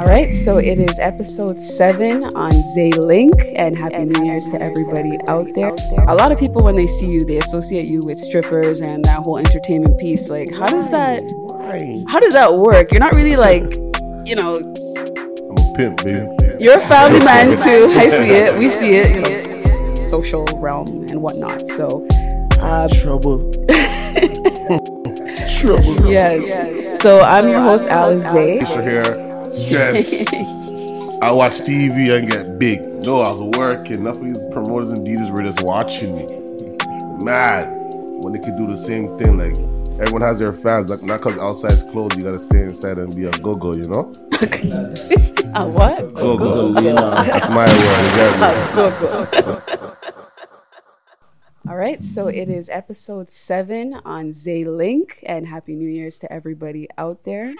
All right, so it is episode 7 on Zaylink, and Happy New Year's to everybody out there. A lot of people, when they see you, they associate you with strippers and that whole entertainment piece. Like, how does that work? You're not really like, you know... I'm a pimp, baby. You're a family man too. I see it. We see it. You know, social realm and whatnot. So... Trouble. Trouble. Yes. So I'm your host, Alize. Here. Stress. I watch TV and get big. No, I was working. Enough of these promoters and DJs were just watching me. Mad. When they could do the same thing. Like, everyone has their fans. Like, not because outside's closed, you gotta stay inside and be a go-go, you know? A what? Go-go. That's my word. Go-go. All right, so it is episode 7 on Zaylink, and Happy New Year's to everybody out there.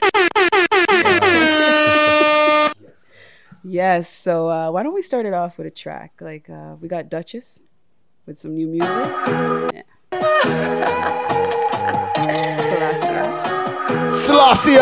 Yes, so why don't we start it off with a track? Like, we got Duchess with some new music. Yeah. Selassie.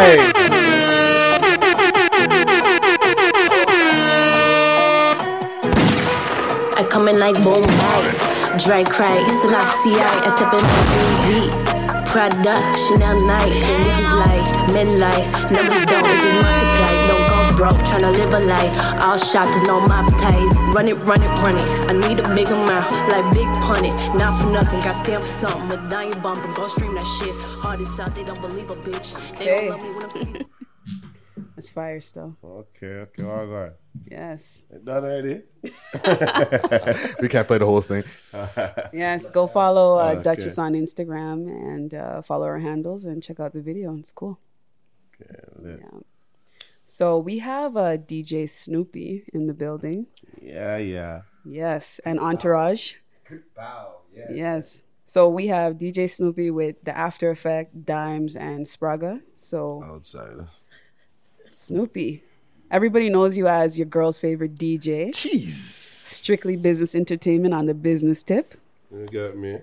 I come in like boom, bang, dry cry, Selassie, I step in deep. Prada, Chanel night, bitches like, men like, numbers don't, it just multiply. Don't go broke, tryna live a life. All shotters, no mob ties. Run it. I need a big amount, like big punny. Not for nothing, got stand for something. But now you bumping, go stream that shit. Hardest out, they don't believe a bitch. They don't love me when I'm seeing. That's fire still. Okay, all right. Yes. Done already? We can't play the whole thing. Yes, go follow Duchess on Instagram and follow her handles and check out the video. It's cool. Okay, yeah. So we have DJ Snoopy in the building. Yeah. Yes, and Entourage. Wow, Yes. So we have DJ Snoopy with the After Effect, Dimes, and Spraga. So outside. Snoopy. Everybody knows you as your girl's favorite DJ. Jeez. Strictly Business Entertainment on the business tip. You got me.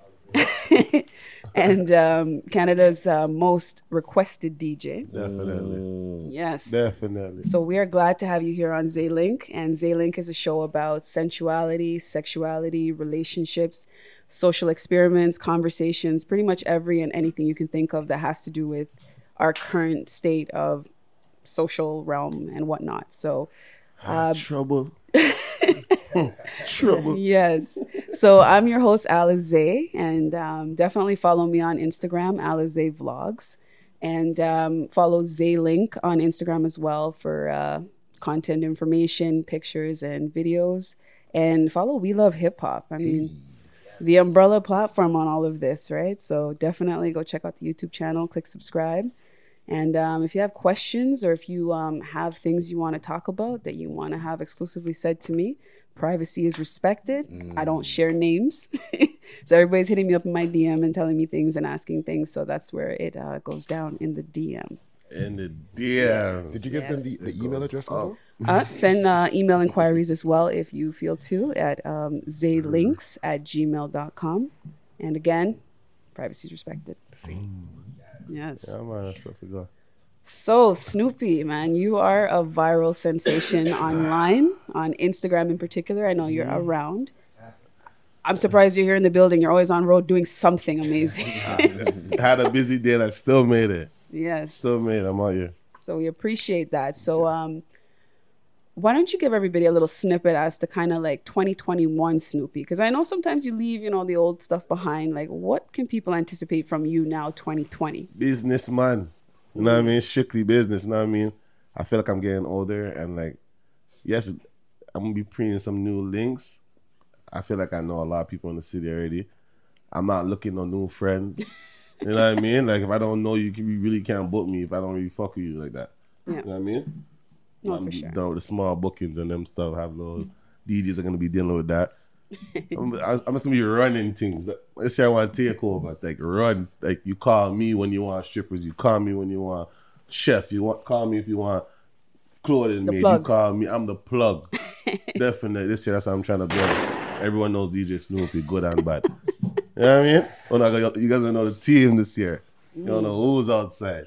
And Canada's most requested DJ. Definitely. Yes. Definitely. So we are glad to have you here on Zaylink. And Zaylink is a show about sensuality, sexuality, relationships, social experiments, conversations, pretty much every and anything you can think of that has to do with our current state of social realm and whatnot. So Trouble. Trouble. Yes. So I'm your host, Alize, and definitely follow me on Instagram, Alize Vlogs, and follow Zaylink on Instagram as well for content information, pictures, and videos. And follow We Love Hip Hop. I mean, the umbrella platform on all of this, right? So definitely go check out the YouTube channel, click subscribe. And if you have questions or if you have things you want to talk about that you want to have exclusively said to me, privacy is respected. I don't share names. So everybody's hitting me up in my DM and telling me things and asking things. So that's where it goes down in the DM. In the DM. Did you give them the email address also? Send email inquiries as well if you feel to at zaylinks@gmail.com. And again, privacy is respected. Yes. Yeah, man, that's stuff we got. So, Snoopy, man, you are a viral sensation online, on Instagram in particular. I know you're around. I'm surprised you're here in the building. You're always on road doing something amazing. Had a busy day and I still made it. Yes. Still made it. I'm out here. So we appreciate that. So why don't you give everybody a little snippet as to kind of like 2021 Snoopy? Because I know sometimes you leave, the old stuff behind. Like, what can people anticipate from you now, 2020? Businessman. You know what I mean? Strictly business. You know what I mean? I feel like I'm getting older and like, yes, I'm going to be printing some new links. I feel like I know a lot of people in the city already. I'm not looking on new friends. You know what I mean? Like, if I don't know you, you really can't book me if I don't really fuck with you like that. Yeah. You know what I mean? No, I'm for sure. done with the small bookings and them stuff. Have little DJs are going to be dealing with that. I'm just going to be running things. Let's say I want to take over. Like, run. Like, you call me when you want strippers. You call me when you want chef. Call me if you want clothing made. You call me. I'm the plug. Definitely. This year, that's what I'm trying to build. Everyone knows DJ Snoopy, good and bad. You know what I mean? You guys don't know the team this year. You don't know who's outside.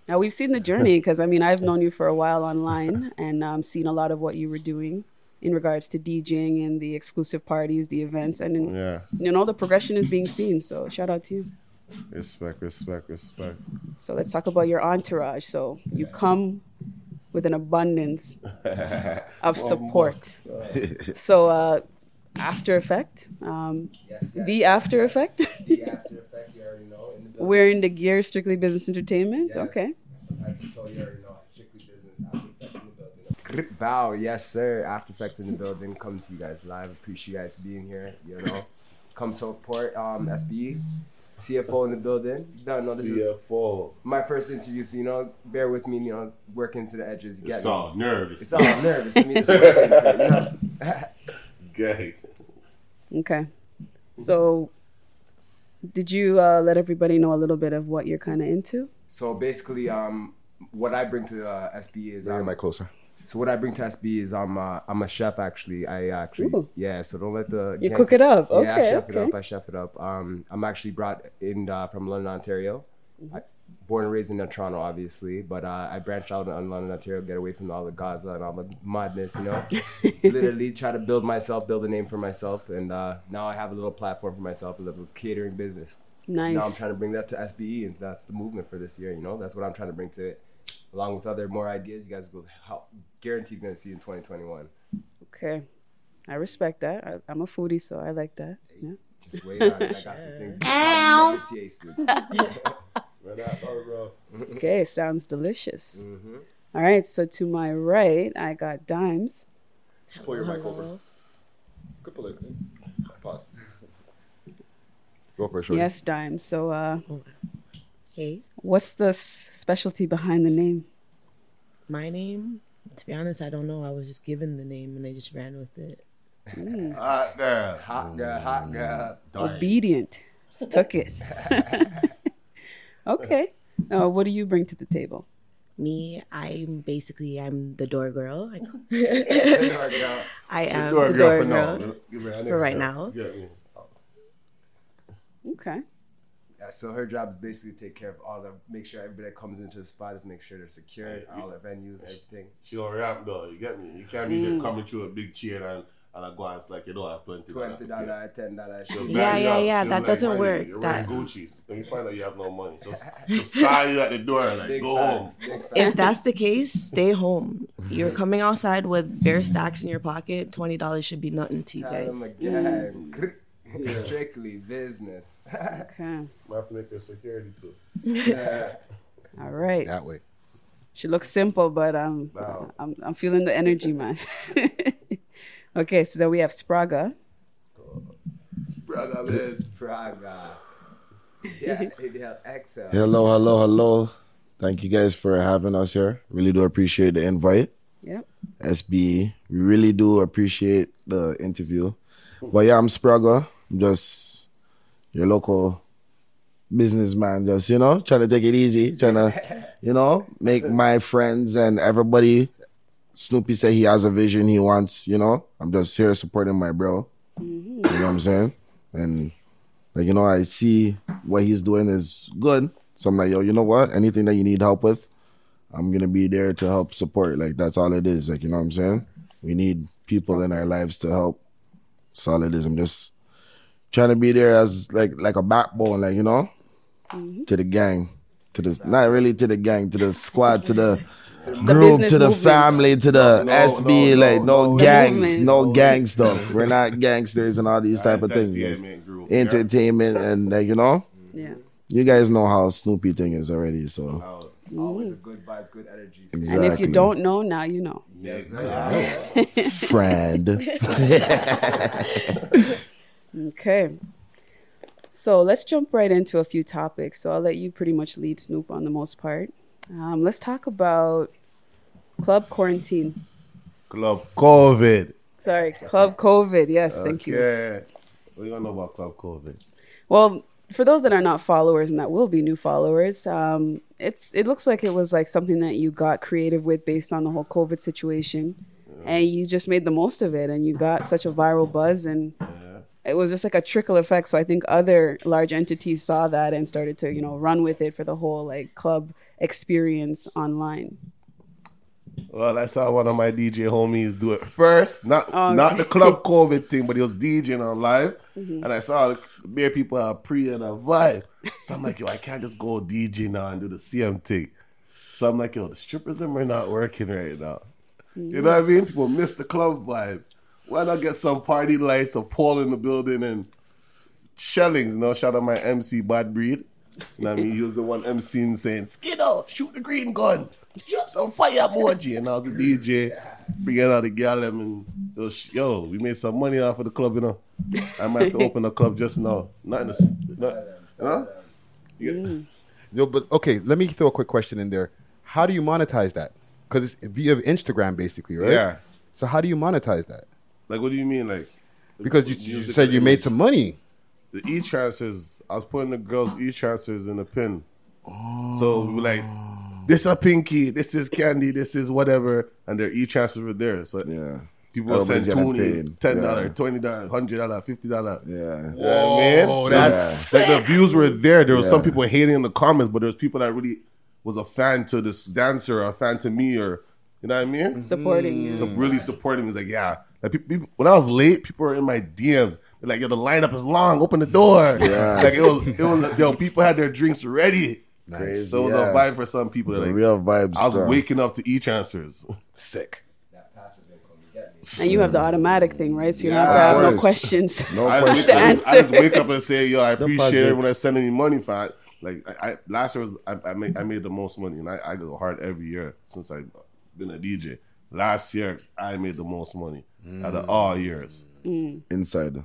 Now we've seen the journey because I mean I've known you for a while online and seen a lot of what you were doing in regards to DJing and the exclusive parties, the events, and the progression is being seen. So shout out to you. Respect. So let's talk about your entourage. So you come with an abundance of support. So After Effect, the After Effect. The After Effect, you already know. In the building. Wearing the gear, Strictly Business Entertainment. Yes. Okay. That's all you already know. Strictly Business, After Effect in the building. Bow, yes sir. After Effect in the building. Come to you guys live. Appreciate you guys being here. You know, come support SBE. CFO in the building. No, this CFO. is my first interview, so bear with me. Working to the edges. You get It's me? all nervous. It's all nervous. I mean, it's working to it, Gay. Okay. So did you let everybody know a little bit of what you're kind of into? So basically, what I bring to SBE is Bring the mic closer. So what I bring to SB is I'm a chef actually. Ooh. So don't let the You cook it up. Yeah, Okay, I chef it up. I'm actually brought in from London, Ontario. Born and raised in Toronto, obviously, but I branched out in London, Ontario, get away from all the Gaza and all the madness, Literally try to build a name for myself, and now I have a little platform for myself, a little catering business. Nice. Now I'm trying to bring that to SBE, and that's the movement for this year. That's what I'm trying to bring to it. Along with other more ideas, you guys will guaranteed going to see in 2021. Okay. I respect that. I'm a foodie, so I like that. Yeah. Just wait on it. I got some things you never tasted. Okay, sounds delicious. All right, so to my right, I got Dimes. Just pull your mic over. Good pull it. Pause. Go for it, shorty. Yes, Dimes. So Hey, what's the specialty behind the name? my name, to be honest, I don't know. I was just given the name and I just ran with it. Hot girl. Hot girl. Obedient. Just took it. Okay. What do you bring to the table? Me, I'm the door girl. I She's am door the girl door for girl. now. Give her an For right extra. now. Yeah. Okay. Yeah, so her job is basically to take care of make sure everybody that comes into the spot is make sure they're secured, all their venues, everything. She don't rap though, you get me? You can't be just coming through a big chain and a glance like you don't have $20. $20, $10. She'll Yeah, bag you up. yeah, She'll that be doesn't "Man, work. You're That- wearing Gucci's. Then you find out you have no money. Just style you at the door and Big go home. facts, big facts. If that's the case, stay home. You're coming outside with bare stacks in your pocket. $20 should be nothing to you Tell them guys. again. Strictly business. Okay. I have to make her security too. All right. That way. She looks simple, but I'm feeling the energy, man. Okay, so then we have Spraga. Praga. Yeah, inhale, exhale. Hello. Thank you guys for having us here. Really do appreciate the invite. Yep. SBE. We really do appreciate the interview. But yeah, I'm Spraga. I'm just your local businessman. Just, trying to take it easy. Trying to, make my friends and everybody. Snoopy said he has a vision he wants, I'm just here supporting my bro. You know what I'm saying? And I see what he's doing is good. So I'm like, yo, you know what? Anything that you need help with, I'm going to be there to help support. Like, that's all it is. Like, you know what I'm saying? We need people in our lives to help. That's all it is. I'm just trying to be there as like a backbone, to the gang. Not really to the gang, to the squad, to the group, business to the movement. family, to the SB, no gangs, movement. no gang stuff. We're not gangsters and all these type of things. Entertainment group. Entertainment and Yeah. you guys know how Snoopy thing is already, so It's always a good vibes, good energy. exactly. And if you don't know, now you know. Yes, friend. Okay. So let's jump right into a few topics. So I'll let you pretty much lead Snoop on the most part. Let's talk about Club Quarantine. Club COVID. Sorry, Club COVID. Yes, thank you. Yeah. What do you know about Club COVID? Well, for those that are not followers and that will be new followers, it looks like it was like something that you got creative with based on the whole COVID situation, and you just made the most of it, and you got such a viral buzz, and it was just like a trickle effect. So I think other large entities saw that and started to run with it for the whole like club experience online? Well, I saw one of my DJ homies do it first. Not the club COVID thing, but he was DJing on live. And I saw the bare people have pre and a vibe. So I'm like, yo, I can't just go DJ now and do the CM thing. So I'm like, yo, the strippers them are not working right now. You know what I mean? People miss the club vibe. Why not get some party lights, a pole in the building, and shellings? You know, shout out my MC Bad Breed. You know what I mean? He was the one MCing saying, Skiddo, shoot the green gun. Drop some fire emoji. And I was the DJ, bringing out the gal and it was, yo, we made some money off of the club, you know. I might have to open a club just now. Yo, but okay, let me throw a quick question in there. How do you monetize that? Because it's via Instagram, basically, right? Yeah. So how do you monetize that? Like, what do you mean? Like, Because you said you made some money. The e-transfers, I was putting the girls' e-transfers in the pin. So we were like, this is a Pinky, this is Candy, this is whatever, and their e-transfers were there. So people send $20, $10, $20, $100, $50. Yeah. You know what I mean? Oh, that's like the views were there. There was some people hating in the comments, but there was people that really was a fan to this dancer or a fan to me, or you know what I mean? Supporting you. So really supporting me. It's like, yeah. Like people, when I was late, people were in my DMs. They're like, yo, the lineup is long. Open the door. Yeah. Like it was yo, people had their drinks ready. Nice. So it was a vibe for some people. It's like, a real vibe. I was waking up to e-transfers. Sick. And you have the automatic thing, right? So you don't have to have no questions. No I questions. answer. just wake up and say, yo, I appreciate Deposit. it when I send any money for it. Like last year I made the most money, and I go hard every year since I've been a DJ. Last year I made the most money out of all years. Inside.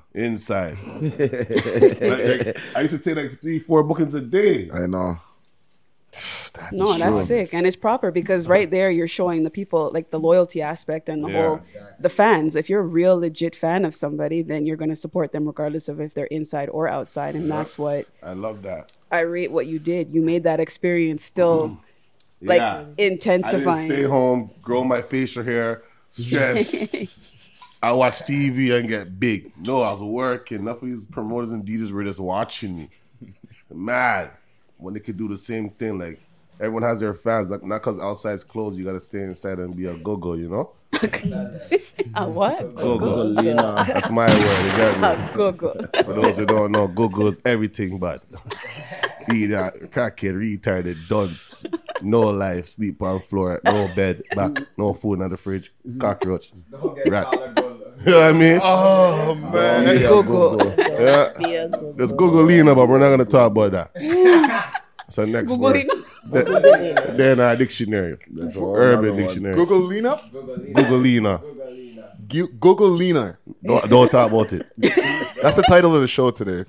like, I used to take like 3-4 bookings a day. I know. That's sick. And it's proper because right there you're showing the people like the loyalty aspect and the whole the fans. If you're a real legit fan of somebody, then you're gonna support them regardless of if they're inside or outside. And that's what I love that. I rate what you did. You made that experience still intensifying. I didn't stay home, grow my facial hair, stress. I watch TV and get big. No, I was working. Enough of these promoters and DJs were just watching me. Mad when they could do the same thing. Like everyone has their fans. Like not because outside's closed, you gotta stay inside and be a go-go. You know? A what? Go-go. That's my word. You got me. A go-go. For those who don't know, go-go is everything but be that crackhead, retarded, dunce, no life, sleep on floor, no bed, back, no food in the fridge, cockroach, rat. You know what I mean? Oh man. Go-go. Yeah. There's Googleina, but we're not gonna talk about that. So next word. Then our dictionary. That's Urban Dictionary. Googleina? Googleina. Googleina. Don't talk about it. That's the title of the show today.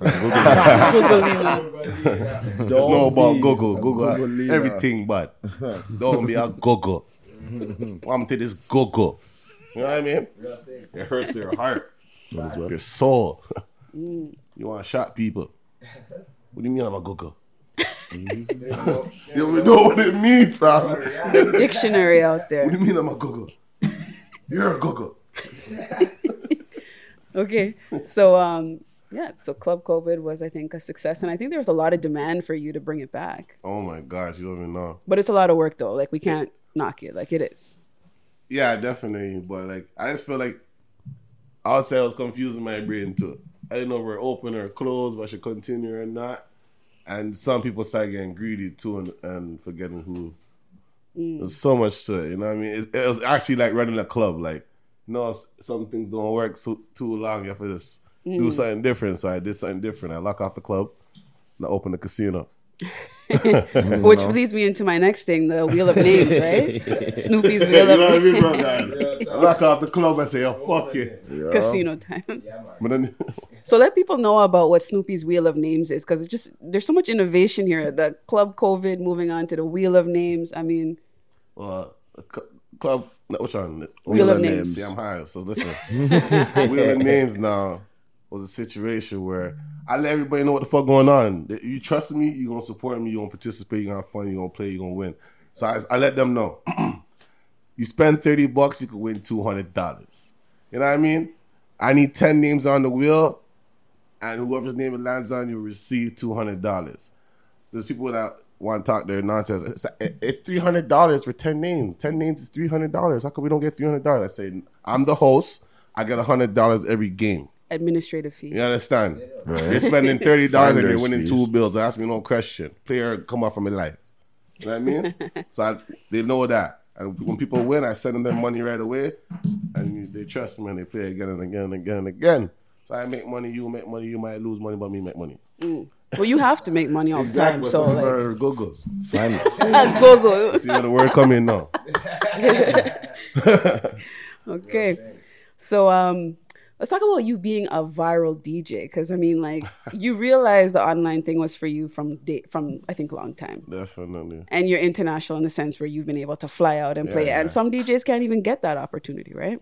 There's no about Google. Google everything, but don't be a Google. I'm to this Google. You know what I mean? It hurts their heart, their soul. You want to shot people? What do you mean I'm a Google? You don't know what it means, fam. The dictionary out there. What do you mean I'm a Google? You're a Google. Okay, so so Club COVID was, I think, a success, and I think there was a lot of demand for you to bring it back. Oh my gosh, you don't even know. But it's a lot of work, though. Like we can't knock it. Like it is. Yeah, definitely. But like, I just feel like I would say I was confusing my brain too. I didn't know if we're open or closed, but I should continue or not. And some people start getting greedy too and forgetting who. There's so much to it. You know what I mean? It was actually like running a club. Like, no, some things don't work too long. You have to just do something different. So I did something different. I lock off the club and I opened the casino. Which leads me into my next thing, the Wheel of Names, right? Snoopy's Wheel of Names. You know what I mean, bro? I lock off the club and say, oh, fuck it. Casino time. But then, So let people know about what Snoopy's Wheel of Names is, because there's so much innovation here. The Club COVID moving on to the Wheel of Names. I mean, club, which one? Wheel of Names. See, I'm high, so listen. Wheel of Names now was a situation where I let everybody know what the fuck going on. You trust me, you're going to support me, you're going to participate, you're going to have fun, you're going to play, you're going to win. So I let them know. You spend $30, you can win $200. You know what I mean? I need 10 names on the wheel, and whoever's name it lands on, you'll receive $200. There's people that want to talk their nonsense. It's $300 for 10 names. 10 names is $300. How come we don't get $300? I say, I'm the host. I get $100 every game. Administrative fee. You understand? You're spending $30 and you're Finder's winning fees. 2 bills. Ask me no question. Player come out from my life. You know what I mean? So they know that. And when people win, I send them their money right away. And they trust me and they play again and again and again and again. So I make money, you make money, you might lose money, but me make money. Well, you have to make money all the time. So like, go-go's. go. See where the word come in now. Okay. So let's talk about you being a viral DJ, because I mean, like, you realized the online thing was for you from I think a long time, Definitely. and you're international in the sense where you've been able to fly out and play. Yeah. And some DJs can't even get that opportunity, right?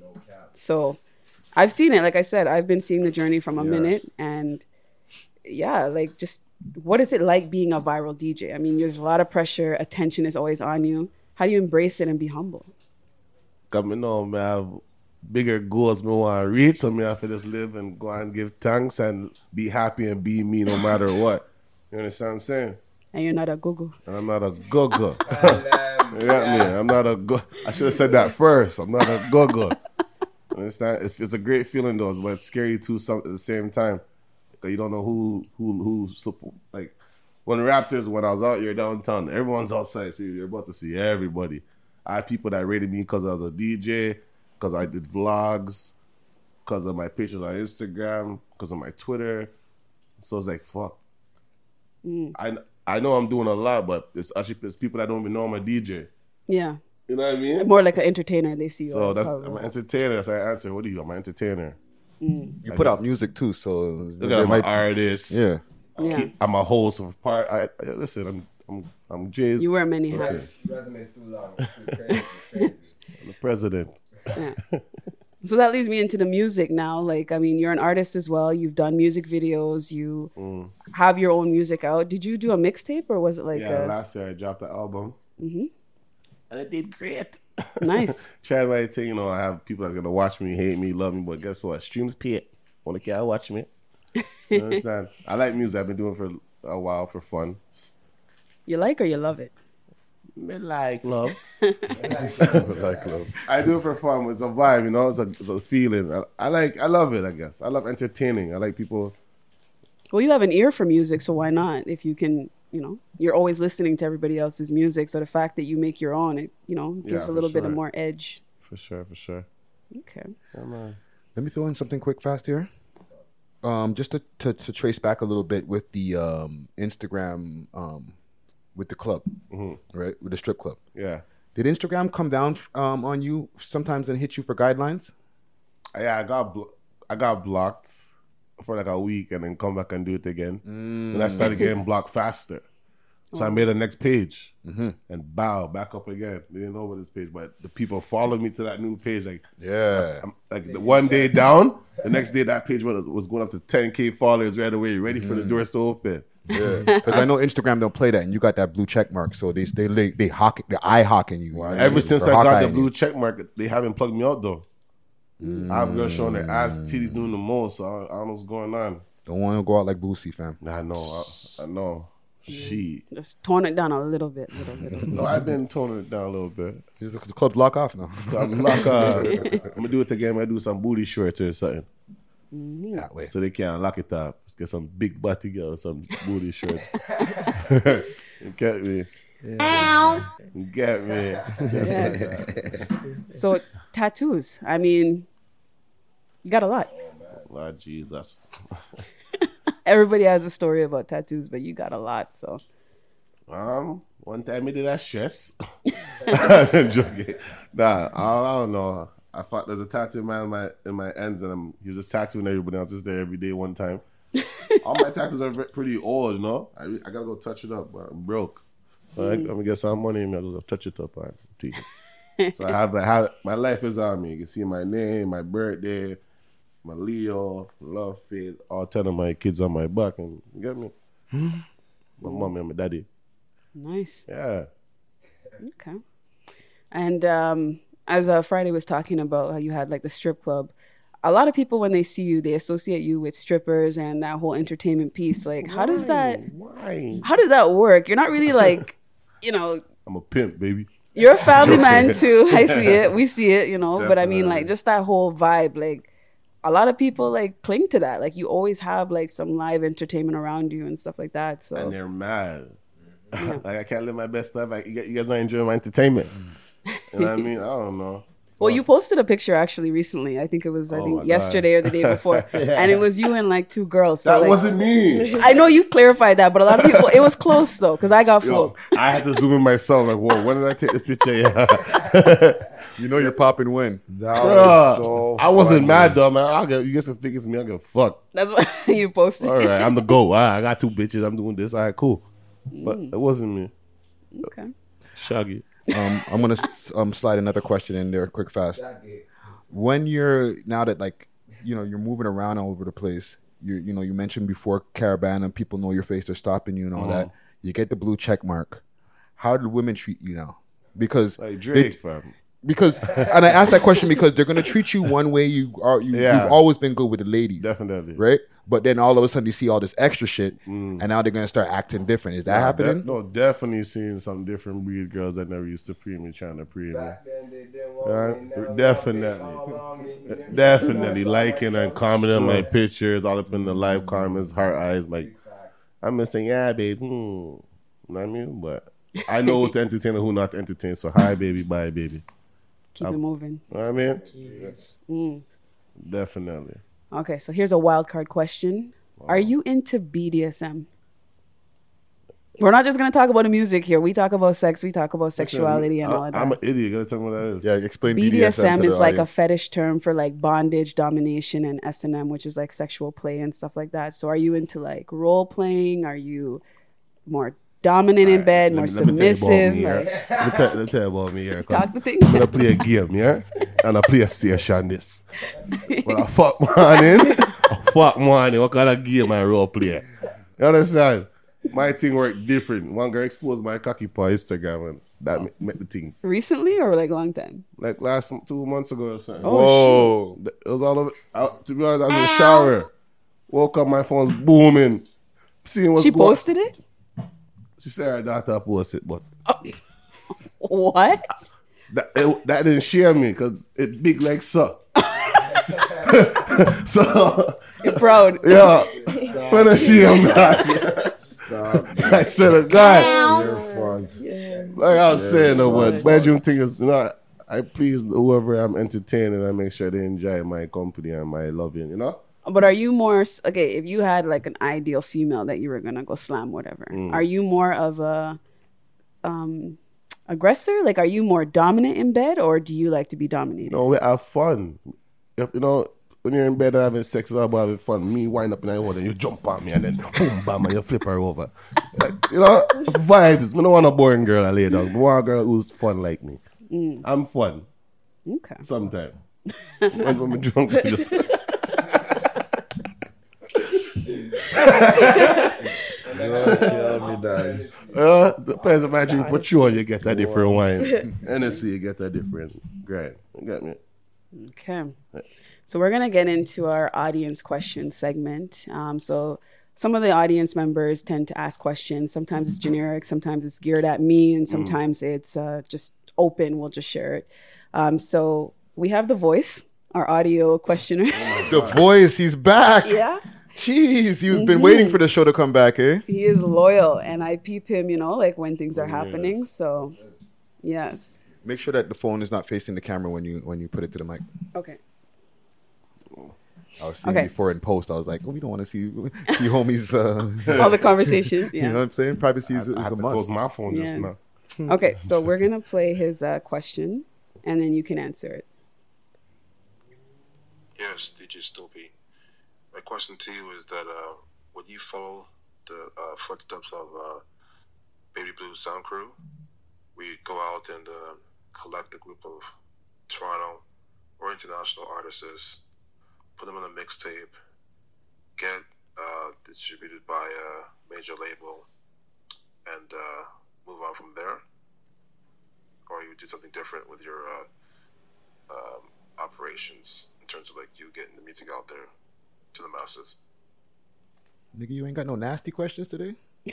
So I've seen it. Like I said, I've been seeing the journey from a minute, and yeah, like, just what is it like being a viral DJ? I mean, there's a lot of pressure. Attention is always on you. How do you embrace it and be humble? Cause me know me have bigger goals me want to reach, so me have to just live and go and give thanks and be happy and be me no matter what. You understand what I'm saying? And you're not a go-go. And I'm not a go-go. You got me? I'm not a go. I should have said that first. I'm not a go-go. You understand? It's a great feeling though, but it's scary too. At the same time, because you don't know who like when Raptors, when I was out here downtown, everyone's outside, so you're about to see everybody. I had people that rated me because I was a DJ, because I did vlogs, because of my pictures on Instagram, because of my Twitter. So it's like, fuck. I know I'm doing a lot, but it's people that don't even know I'm a DJ. Yeah. You know what I mean? More like an entertainer, they see you So as. I'm an entertainer. That's how I answer. What are you? I'm an entertainer. You put out music too, so Look at I'm an artist. Yeah. Yeah. I'm a host of a part. Listen, I'm Jay's. You wear many hats. Resume's too long. It's crazy. It's crazy. I'm the president. Yeah. So that leads me into the music now. Like, I mean, you're an artist as well. You've done music videos. You have your own music out. Did you do a mixtape, or was it like last year I dropped the album. Mm-hmm. And it did great. Nice. Tried my thing, you know, I have people that are going to watch me, hate me, love me, but guess what? Streams pay it. Want to care, watch me. You understand? I like music. I've been doing it for a while for fun. You like or you love it? I like love. Like love. I do it for fun. It's a vibe, you know. It's a feeling. I love it, I guess. I love entertaining. I like people. Well, you have an ear for music, so why not? If you can, you know, you're always listening to everybody else's music. So the fact that you make your own, it, you know, gives Yeah, a little for bit of sure. more edge. For sure. Okay. Yeah, man. Let me throw in something quick, fast here. Just to trace back a little bit with the Instagram, with the club, right? With the strip club. Yeah. Did Instagram come down on you sometimes and hit you for guidelines? Yeah, I got blocked for like a week and then come back and do it again. And I started getting blocked faster. So I made a next page and back up again. They didn't know about this page, but the people followed me to that new page. Like, Yeah. like the one day down, the next day that page was going up to 10K followers right away, ready for the doors to open. Yeah, because I know Instagram don't play that, and you got that blue check mark, so they hawk, they're eye hawking you. Ever since They're I got the hawk-eyeing blue you. check mark, they haven't plugged me out though. I have girls showing their ass, titties doing the most, so I don't know what's going on. Don't want to go out like Boosie, fam. I know, I know. She. Just tone it down a little bit. No, I've been toning it down a little bit. The club's lock off now. So I'm gonna do it again. I'm gonna do some booty shorts or something. That way. So they can't lock it up. Let's get some big butty girl, some booty shorts. You get me? You get me? So tattoos. I mean, you got a lot. Lord Jesus. Everybody has a story about tattoos, but you got a lot. So One time I did that stress. I'm joking. Nah, I don't know. I thought there's a tattoo man in my ends, and he was just tattooing everybody else just there every day one time. All my tattoos are pretty old, you know. I gotta go touch it up, but I'm broke. So I'm gonna get some money and I'll go touch it up. So I have my life is on me. You can see my name, my birthday, my Leo, love, faith, all 10 of my kids on my back, and you get me? My mommy and my daddy. nice. Yeah. Okay. And as Friday was talking about how you had like the strip club, a lot of people when they see you, they associate you with strippers and that whole entertainment piece. Like, how does that work? You're not really like, you know, I'm a pimp, baby. you're a family man too. I see it. We see it, you know. But I mean, Definitely. like, just that whole vibe, like, a lot of people like cling to that. Like, you always have like some live entertainment around you and stuff like that. So And they're mad. Like, I can't live my best life. Like, you guys not enjoying my entertainment. You know what I mean? I don't know. well, you posted a picture actually recently. I think it was Oh my God. yesterday or the day before, and it was you and like two girls. So That like, wasn't me. I know you clarified that, but a lot of people, it was close though, because I got Yo, full. I had to zoom in myself. Like, whoa, when did I take this picture? Yeah. You know you're popping win. That Bruh, was so I wasn't funny. mad though, man. You get some think it's me. I give a fuck. That's what you posted. All right, I'm the GOAT. I got 2 bitches. I'm doing this. All right, cool. But it wasn't me. Okay. Shaggy. I'm gonna slide another question in there, quick fast. When you're now that like you're moving around all over the place, you mentioned before caravan and people know your face, they're stopping you and all that. You get the blue check mark. How do women treat you now? Because Like Drake, fam. and I asked that question because they're gonna treat you one way. You've always been good with the ladies, Definitely. right? But then all of a sudden you see all this extra shit, and now they're gonna start acting different. Is that happening? Definitely seeing some different breed girls that never used to pre me trying to pre me. Then they didn't want Right? me, now Definitely. Definitely liking and commenting on my pictures, all up in the live comments, heart eyes. Like, I'm just saying, yeah, babe. You know what I mean? But I know who to entertain and who not to entertain. So, hi, baby, bye, baby. Keep it moving. You know what I mean? Definitely. Okay, so here's a wild card question. Are you into BDSM? We're not just going to talk about the music here. We talk about sex. We talk about sexuality and all of that. I'm an idiot. You gotta tell me what that is. Yeah, explain BDSM to is the like a audience. fetish term for like bondage, domination, and S&M, which is like sexual play and stuff like that. So are you into like role playing? Are you more dominant in bed, more submissive? Like, Let me tell you about me here. 'Cause talk the thing. I'm gonna play a game, yeah? And a PlayStation this. But I fuck morning. What kind of game I role play? You understand? My thing work different. One girl exposed my cocky on Instagram and that make the thing. Recently or like long time? Like last 2 months ago or something. Whoa. It was all over. To be honest, I was in the shower. Woke up, my phone's booming. Seeing what's She going- posted it? She said her daughter posted, but What? that didn't share me because it big like so. So You're proud. yeah, when I see him, I said, God, You're fun. like I was saying, though, but bedroom thing is not. I please whoever I'm entertaining, I make sure they enjoy my company and my loving, you know. But are you more okay? If you had like an ideal female that you were gonna go slam, whatever, are you more of a aggressor? Like, are you more dominant in bed, or do you like to be dominated? No, we have fun. If, you know, when you're in bed having sex, it's all about having fun. Me wind up in the water, and you jump on me, and then boom, bam, and you flip her over. Like, you know, vibes. I don't want a boring girl I lay down. I want a girl who's fun like me. I'm fun. Okay. Sometimes. when I'm drunk, I'm just... Kill me, daddy. Depends if I drink Patron, you get a different wine. Hennessy, you get a different grind. You get me? Okay. So we're gonna get into our audience question segment. So some of the audience members tend to ask questions. Sometimes it's generic, sometimes it's geared at me, and sometimes it's just open. We'll just share it. So we have the voice, our audio questioner. The voice, he's back. Yeah. Jeez, he's been waiting for the show to come back, eh? He is loyal, and I peep him, like when things are happening. So, yes. Make sure that the phone is not facing the camera when you put it to the mic. Okay. I was seeing Okay. before in post. I was like, we don't want to see homies. All the conversation. You know Yeah. what I'm saying? Privacy is I a have to close must. my phone just Yeah. now. Okay, so we're gonna play his question, and then you can answer it. Yes, DJ Stoopy. My question to you is that would you follow the footsteps of Baby Blue Sound Crew? We go out and collect a group of Toronto or international artists, put them on a mixtape, get distributed by a major label, and move on from there? Or you would do something different with your operations in terms of like you getting the music out there to the masses? Nigga, you ain't got no nasty questions today?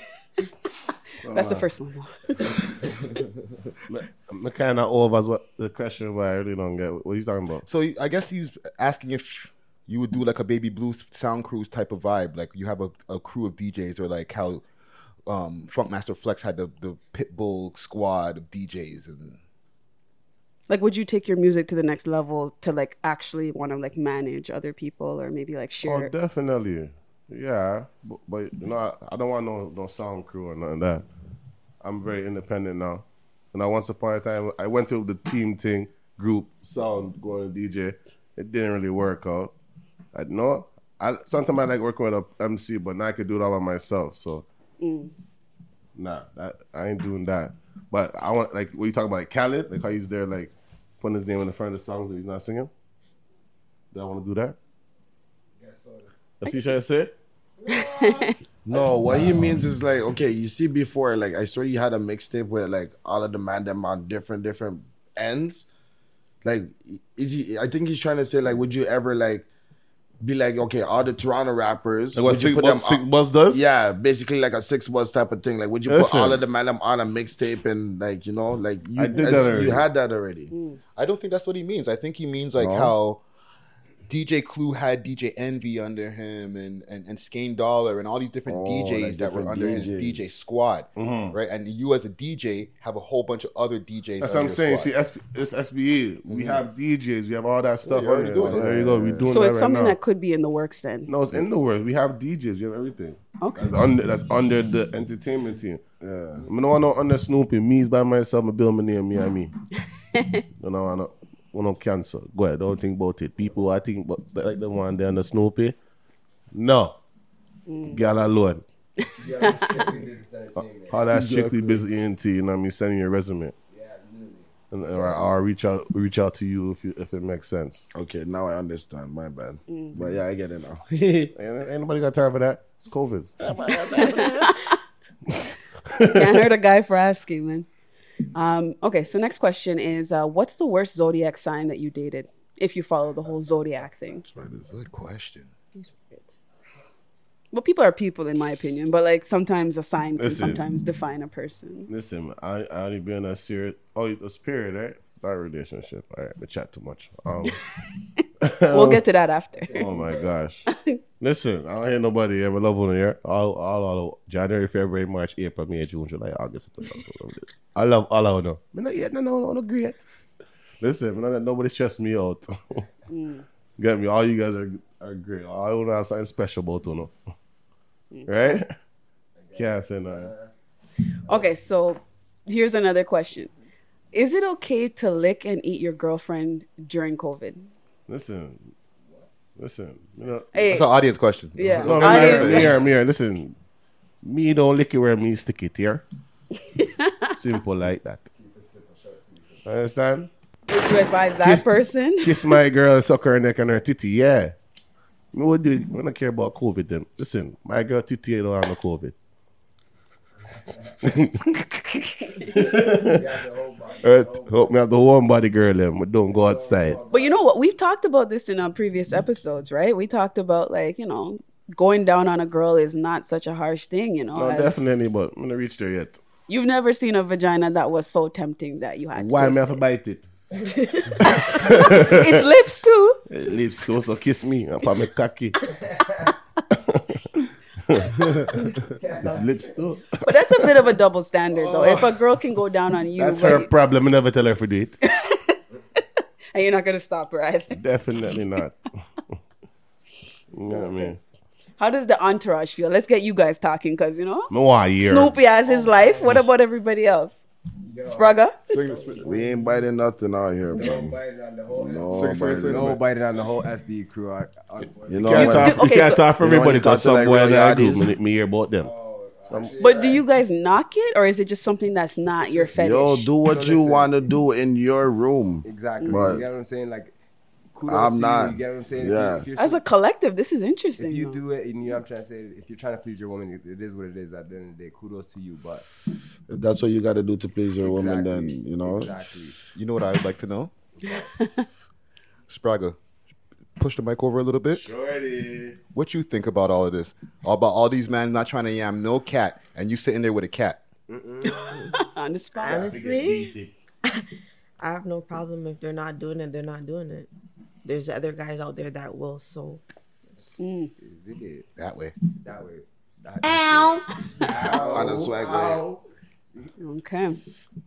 That's the first one, though. I'm kind of over what the question, but I really don't get what he's talking about. So I guess he's asking if you would do like a Baby Blue sound cruise type of vibe. Like you have a crew of DJs, or like how Funkmaster Flex had the Pitbull squad of DJs. And Like, would you take your music to the next level to like actually want to like manage other people or maybe like share? Oh, definitely. Yeah. But you know, I don't want no sound crew or nothing like that. I'm very independent now. And once upon a time, I went to the team thing, group, sound, going to DJ. It didn't really work out. Sometimes I like working with a MC, but now I could do it all by myself. So, nah, I ain't doing that. But I want, like, what you talking about, like Khaled? Like how he's there, like, putting his name in the front of the songs and he's not singing? Do I want to do that? Yes, sir. That's what you trying to say? No, what he means is like, okay, you see before, like I saw you had a mixtape where like all of the man them on different ends. Like, I think he's trying to say like, would you ever like be like, okay, all the Toronto rappers, Like what would you Six Buzz does? Yeah, basically like a 6 Buzz type of thing. Like, would you Listen. put all of the man them on a mixtape and like, you know, like you, I did that already. you had that already. I don't think that's what he means. I think he means like how DJ Clue had DJ Envy under him and Skane Dollar and all these different DJs like that were different under his DJs. DJ squad, right? And you as a DJ have a whole bunch of other DJs. That's under what I'm saying. your See, squad. it's SBE. We have DJs. We have all that stuff you on already there. doing So it. there you go. We're doing So that it's right something now. that could be in the works then. No, it's in the works. We have DJs. We have everything. Okay. That's under the entertainment team. Yeah. I don't want no under Snoopy. Me's by myself. I build my name. Me and me. No, I don't cancel. Go ahead. Don't think about it. People, I think, but like the one there under Snoopy. No. Girl alone. Yeah, strictly business entertainment. All that strictly business ENT. You know what I mean? Sending your resume. Yeah, literally. And I'll reach out to you if it makes sense. Okay, now I understand. My bad. But yeah, I get it now. Ain't nobody got time for that. It's COVID. Can't hurt a guy for asking, man. Okay, so next question is, what's the worst zodiac sign that you dated? If you follow the whole zodiac thing. Good question. Well, people are people, in my opinion, but like sometimes a sign can Listen. sometimes define a person. Listen, I only been in a serious, a spirit, right? That relationship. All right, we chat too much. We'll get to that after. Oh my gosh. Listen, I don't hear nobody here. I love one here. All January, February, March, April, May, June, July, August, September. I love all I know. No, great. Listen, nobody stress me out. Get me? All you guys are great. I don't have something special about you, right? Can't say nothing. Okay, so here's another question. Is it okay to lick and eat your girlfriend during COVID? Listen. Hey, That's an audience question. yeah. No, Audience- Mir, listen. Me don't lick it where me stick it here. Simple like that. Understand? Would you advise that person? Kiss my girl, suck her neck and her titty, yeah. Me would do it. We don't care about COVID then. Listen, my girl titty don't have no COVID. Hope me have the whole body girl them, but don't go outside. But you know what? We've talked about this in our previous episodes, right? We talked about like, you know, going down on a girl is not such a harsh thing, you know. No, as- definitely, but I'm not reach there yet. You've never seen a vagina that was so tempting that you had to Why just- me have to bite it? It's lips too. Lips too, so kiss me. I'm probably cocky. It's lips too. But that's a bit of a double standard though. If a girl can go down on you, That's but- her problem. I never tell her to do it. and you're not gonna stop her either. Definitely not. You know what I mean? How does the entourage feel? Let's get you guys talking, because you know No one here. Snoopy has his life. What about everybody else? Spragga? We ain't biting nothing out here, bro. Biting on the whole No, no biting on the whole SB crew. You know, You can't when- talk, Okay, you can't so- talk for You know when everybody you talk because to, like, some boy real that I do, yardies? me hear about them. But do you guys knock it, or is it just something that's not your fetish? yo, do what So you listen. want to do in your room. Exactly. But you get what I'm saying? Like, kudos I'm to not. You, you get what I'm saying? Yeah. If you're As a collective, this is interesting. if you though. do it, and you know what I'm trying to say, if you're trying to please your woman, it is what it is. At the end of the day, kudos to you. But if that's what you got to do to please your woman, then, you know. exactly. You know what I would like to know? Spraga, push the mic over a little bit? Shorty. What you think about all of this? About all these men not trying to yam no cat, and you sitting there with a cat? On the spot. Honestly, I have no problem if they're not doing it. They're not doing it. There's other guys out there that will. So That way. That way. On a swag way. Okay.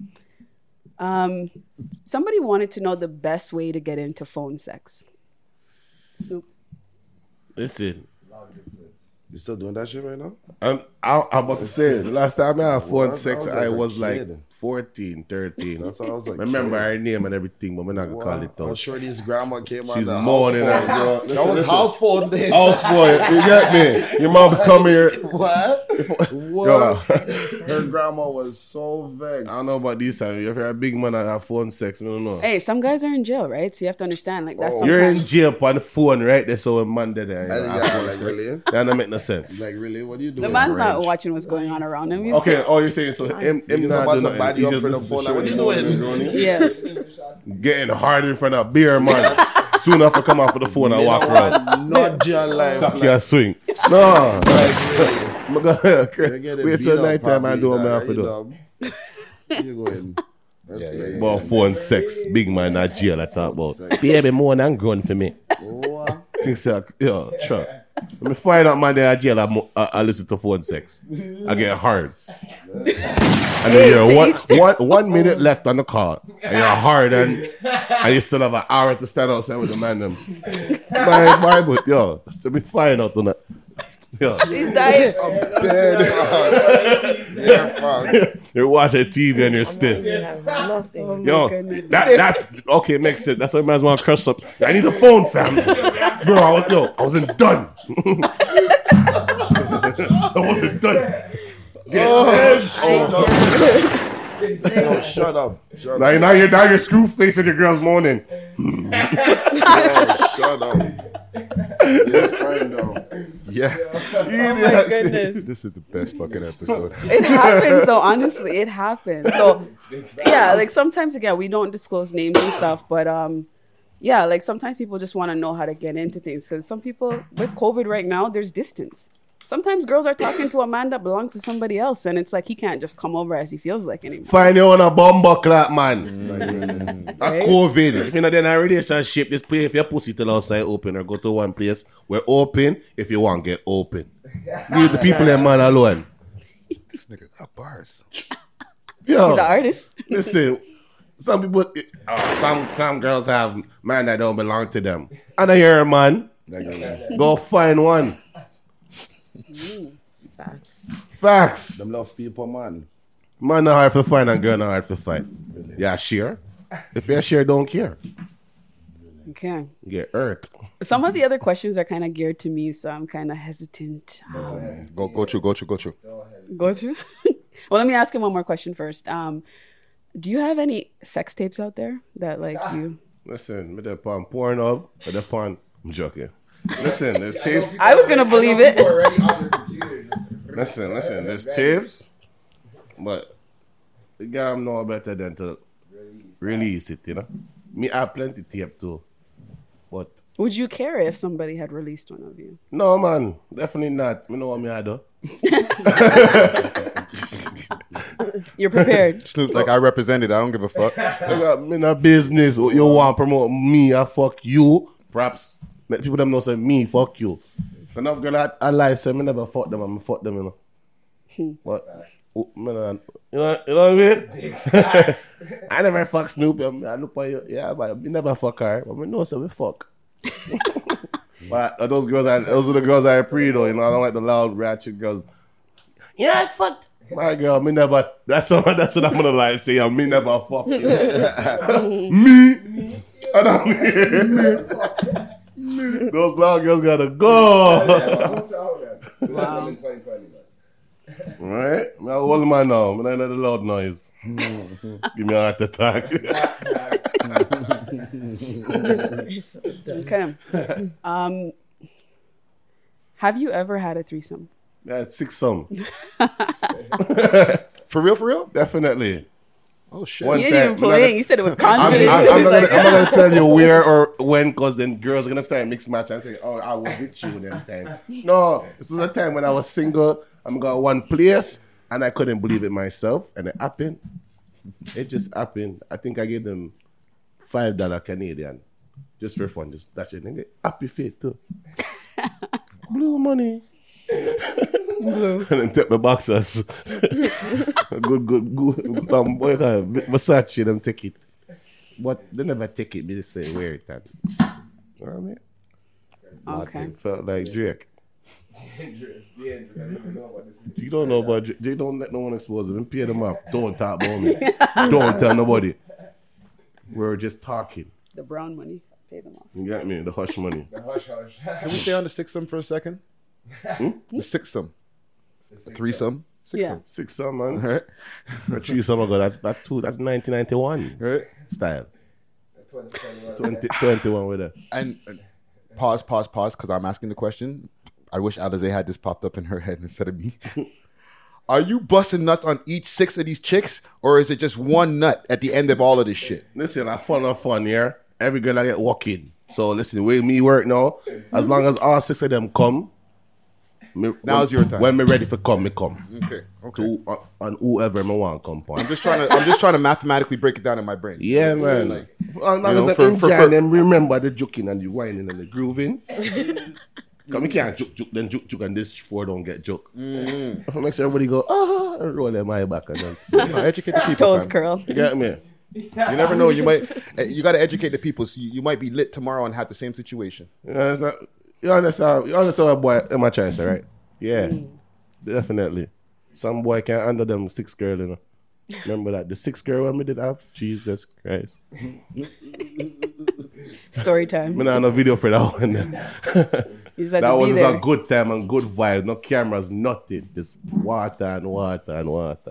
Somebody wanted to know the best way to get into phone sex. So Listen, You still doing that shit right now? I'm about to say, the last time I had phone sex, was I like a was like kid. 14, 13. That's what I was like. Remember kid. her name and everything, but we're not going to call it I'm out. sure his grandma came on She's the house mourning phone. her, girl. That was house phone days. House boy, you get me? Your mom's coming here. What? Yo, Her grandma was so vexed. I don't know about this time. If you're a big man and have phone sex, I don't know. hey, some guys are in jail, right? So you have to understand, like that's You're in sometimes. jail on the phone, right? That's so a man there. You know, Yeah, have phone like, sex. really? That don't make no sense. Like, really? What are you doing? The man's not watching what's going on around him. He's Okay, oh, you're saying so him He's not about doing to nothing. bite He you up just for the listen to phone. Like, what are you shorty. doing? yeah. Getting hard in front of beer, man. Soon enough to come off of the phone and walk around. Not your life. Cock your swing. No. I'm gonna You're getting wait beat till up night time probably, and do what I dog. have to You do. dumb. You going? That's crazy. About phone sex. Big man, not jail, I thought about. Baby, more than gun for me. Think so, yo, sure. Let me find out, man, they're in jail. I listen to phone sex. I get hard. And then you're 1 minute left on the call. And you're hard and you still have an hour to stand outside with the man. Them. My but yo, let me find out on that. Yo. He's dying. You're watching TV and you're stiff. nothing. Yo, goodness. that okay, makes sense. That's why man's want to crush up. I need a phone, fam. Bro, I wasn't done. I wasn't done. Yo, shut up. Shut up. Now you're screw facing your girl's moaning. Yo, shut up. You're fine now. Yeah. Oh my goodness. This is the best fucking episode. It happens though, honestly. It happens. So yeah, like sometimes again we don't disclose names and stuff, but yeah, like sometimes people just want to know how to get into things. Because some people with COVID right now, there's distance. Sometimes girls are talking to a man that belongs to somebody else, and it's like he can't just come over as he feels like anymore. Find you on a bumbo clap, man. A COVID. If you're not in a relationship, just play if your pussy till outside open or go to one place where open if you want get open. Leave the people and man alone. This nigga got bars. Yo, He's an artist. listen, some people, some girls have man that don't belong to them. And I hear a man, go find one. Facts. Them love people, man. Man not hard to find and girl not hard to find. Yeah, sure. If you're sure, don't care. Okay. You get hurt. Some of the other questions are kind of geared to me, so I'm kind of hesitant. Go through. Go through. Well, let me ask him one more question first. Do you have any sex tapes out there that like you? Listen, with the porn Pornhub, with the porn, I'm joking. Listen, there's tapes. I was gonna believe it. Listen, there's tapes, but the guy know better than to release it, you know. Me, I have plenty tape too, but Would you care if somebody had released one of you? no, man, definitely not. Me know what me I do. You're prepared. Snoop, like I represented. I don't give a fuck. I got me in a business. You want to promote me? I fuck you. Perhaps let people them know say me fuck you. If enough girl I lie say me never fuck them. I'm fuck them, you know. But man, you know what I mean? I never fuck Snoop. I look at you. Yeah, but me never fuck her. But me know say we fuck. But those are the girls I pre though. You know, I don't like the loud ratchet girls. Yeah, I fucked. My girl, me never. That's what I'm gonna lie and say. Me never fuck. Me. I don't. Those loud girls gotta go. Wow. Right? I'm an old man now. I'm not the loud noise. Give me a heart attack. Okay. Have you ever had a threesome? Yeah, it's 6 some. For real? Definitely. Oh shit. One He didn't even time, play. He said it with I'm confidence. not He's like, gonna tell you where or when, because then girls are gonna start mix match and say, "Oh, I was with you them time." No, this was a time when I was single. I'm got one place, and I couldn't believe it myself, and it happened. It just happened. I think I gave them $5 Canadian just for fun. Just that's it. Nigga, happy feet too. Blue money. Blue. And then take my boxers. good. Boy, Versace, them take it. But they never take it, they just say wear it. And, you know what I mean? okay. It felt like Drake. Dangerous. I don't even know what this is. You don't know about Drake. Don't let no one expose them. Pay them up. Don't talk about me. Don't tell nobody. We're just talking. The brown money. Pay them off. You get me? The hush money. The hush. Can we stay on the sixsome for a second? The sixsome. Threesome. Yeah. Six some, man. Right? A threesome ago, that's 1991 Right? style. 2021. 21 with it. And pause, because I'm asking the question. I wish Alize had this popped up in her head instead of me. Are you busting nuts on each 6 of these chicks, or is it just one nut at the end of all of this shit? Listen, I fun here. Every girl I get walking. So listen, the way me work now, as long as all 6 of them come, Now's your time. When me ready for come, me come. Okay. And whoever me want come on. I'm just trying to mathematically break it down in my brain. Yeah, man. Like, as long as know, them for- enjoy them remember the juking and the whining and the grooving. Because we can't juke, then juke, and this 4 don't get juke. If I make sure everybody go, and roll their eye back and then. educate the people. Toes fam. curl. You get me? You never know. You got to educate the people. So you might be lit tomorrow and have the same situation. You understand what boy am I trying to say, right? Yeah, definitely. Some boy can't handle them 6 girl, you know. Remember that? The 6 girl when we did have? Jesus Christ. Story time. I don't have no video for that one. You just had That to was be just there. a good time and good vibe. No cameras, nothing. Just water and water and water.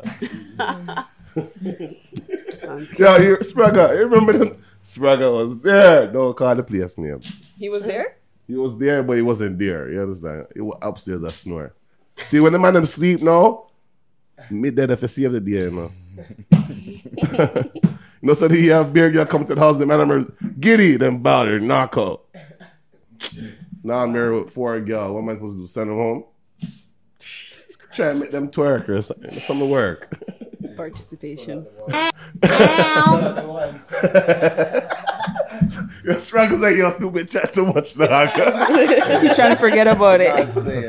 Yeah, Spraga. You remember them? Spraga was there. Don't call the place name. He was there? He was there, but he wasn't there. You understand? He was upstairs a snore. See, when the man them sleep now, me dead if I see of the day, you know. You know, so he have beer girl come to the house, the man them are giddy, then bother, knock out. Now I'm there with 4 girls. What am I supposed to do? Send them home? Try and make them twerk or something. Something work. Participation. Your struggles like your stupid chat too much, dog. He's trying to forget about it.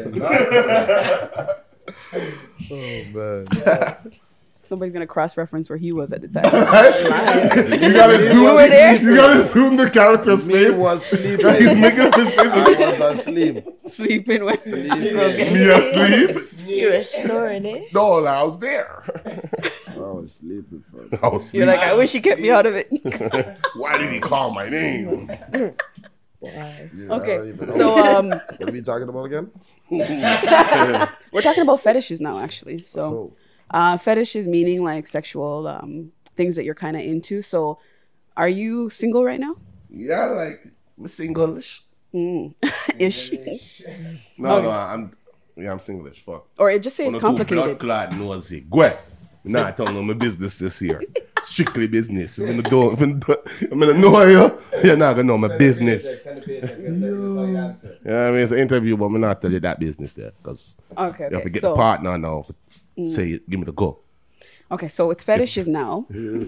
Oh man. Somebody's gonna cross-reference where he was at the time. You gotta zoom. You were there? You gotta zoom the character's face. Me was sleeping. He's making up his face. I was asleep. Sleeping with girls getting Me asleep? You were snoring, eh? No, I was there. I was sleeping. Bro. I was You're like, I wish he kept me out of it. Why did he call my name? Yeah, I don't Okay, even know. so What are we talking about again? we're talking about fetishes now, actually. So, fetishes meaning like sexual things that you're kind of into. So, are you single right now? Yeah, like I'm single-ish. Ish, No, I'm singlish. Fuck. or it just say it's Blood complicated. clot nosy. Go ahead. Nah, I don't know my business this year. Strictly business. If I don't know you, you're not gonna know my business. Send a paycheck. You answer. Yeah, I mean it's an interview, but I'm not tell you that business there because Okay, you have to get so the partner now. Say it, give me the go. okay, so with fetishes now,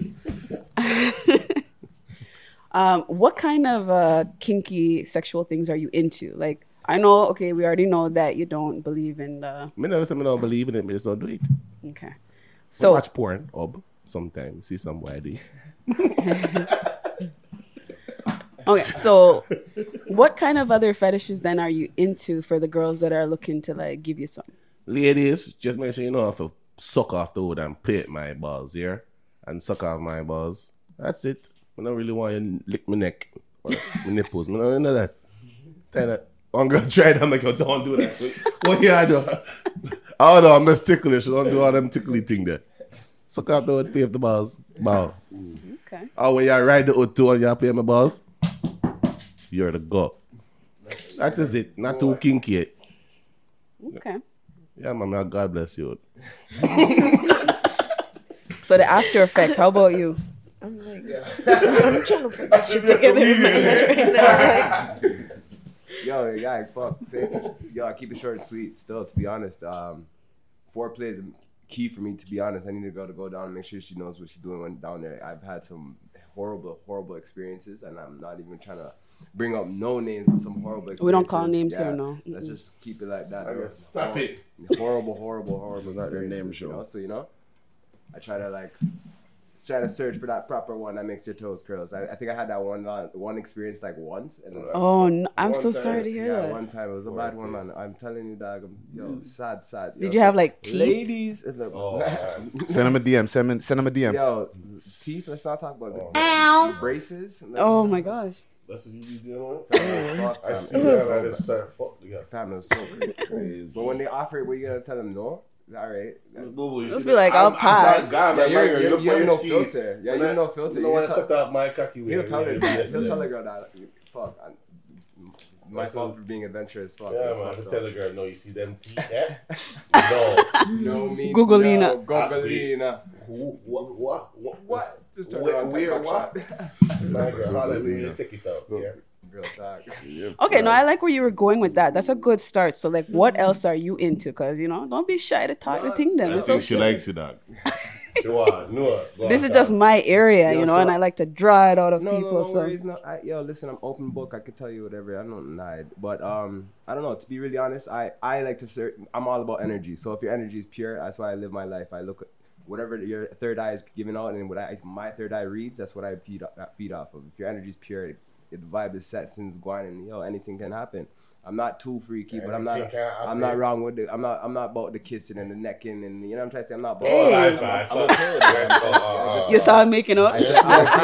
what kind of kinky sexual things are you into? Like, I know, okay, we already know that you don't believe in the. Me never say me don't believe in it, me just don't do it. Okay, So so watch porn, sometimes see some boy do it. okay, so what kind of other fetishes then are you into for the girls that are looking to like give you some? Ladies, just make sure you know how to suck off the wood and plate my balls here and suck off my balls. That's it. I don't really want you to lick my neck or my nipples. I don't know that. Tell that. One girl tried that, I'm like, oh, don't do that. What you do? I don't know, I'm just ticklish. Don't do all them tickly thing there. Suck off the wood, play with the balls. Bow. Okay. Or when you ride the wood too and you play my balls, you're the go. That is it. Not too kinky yet. Okay. Yeah, man, God bless you. So the after effect. How about you? I'm like, I'm trying to put this shit together in my head right now. Like, Yo, yeah, fuck. Yo, I keep it short and sweet. Still, to be honest, foreplay is key for me. To be honest, I need a girl to go down and make sure she knows what she's doing when down there. I've had some horrible experiences, and I'm not even trying to bring up no names, but some horrible experiences. We don't call names here, no. Let's just keep it like that. Stop it. Horrible experiences. You know? So I try to search for that proper one that makes your toes curls. I think I had that one experience like once. And oh, no, I'm so sorry to hear that. One time it was a bad one, man. I'm telling you, dog. Sad. Did you have like teeth? Ladies, send him a DM. Send him a DM. Yo, teeth. Let's not talk about the braces. Oh my gosh. That's what you be dealing with? I see that. I just started fucking. Family was so crazy. But when they offer it, what you gonna tell them no? All right. Let's be like, I'll pass. You have no filter. Yeah, you have no filter. You know what? Cut off my cocky. He'll tell her that. Fuck. My fault for being adventurous. Fuck. Yeah, man. I tell the girl, no, you see them teeth there? No. Googleina. What? Just turn around. Where? What? My girl, hallelujah. Take it out. Yeah. Real talk. Okay, no, I like where you were going with that. That's a good start. So, like, what else are you into? Because, don't be shy to talk the thing then. I think she likes it, dog. This is just my area, and I like to draw it out of people. No worries. Listen, I'm open book. I could tell you whatever. I don't lie. But I don't know. To be really honest, I like to search. I'm all about energy. So if your energy is pure, that's why I live my life. I look at whatever your third eye is giving out, and my third eye reads. That's what I feed off of. If your energy is pure, the vibe is set and it's going, and anything can happen. I'm not too freaky, but I'm not wrong with it. I'm not about the kissing and the necking, and what I'm trying to say. I'm not about I'm okay with that. You saw him making up? I'm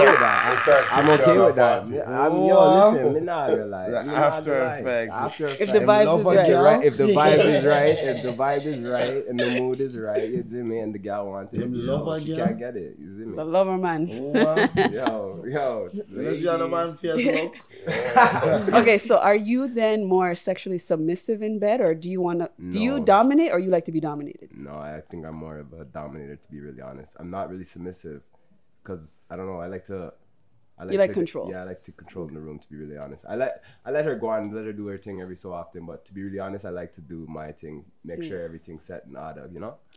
okay with that. Listen, me not realize. After effect. If the vibe is right. If the vibe is right, and the mood is right, you see me, and the gal wants it. She can't get it. You see me? The lover man. Yo. Let's see how the man feels look. Okay, so are you then more sexually submissive in bed, or do you dominate, or you like to be dominated? No, I think I'm more of a dominator, to be really honest. I'm not really submissive because I don't know. I like control. Yeah, I like to control in the room, to be really honest. I let her go on, let her do her thing every so often, but to be really honest, I like to do my thing, make sure everything's set in order,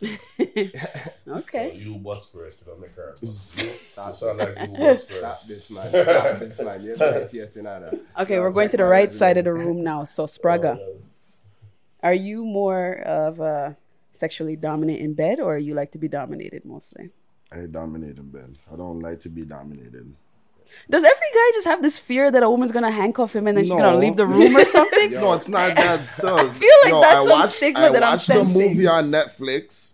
Okay. So you bust first, don't make her. Stop. Sound like you bust first. Stop this, man. Okay, we're going to the right side of the room now. So, Spraga, are you more of a sexually dominant in bed, or you like to be dominated mostly? I dominate in bed. I don't like to be dominated. Does every guy just have this fear that a woman's gonna handcuff him and then she's gonna leave the room or something? No, it's not that stuff. I feel like that's some stigma that I'm sensing. I watched the movie on Netflix,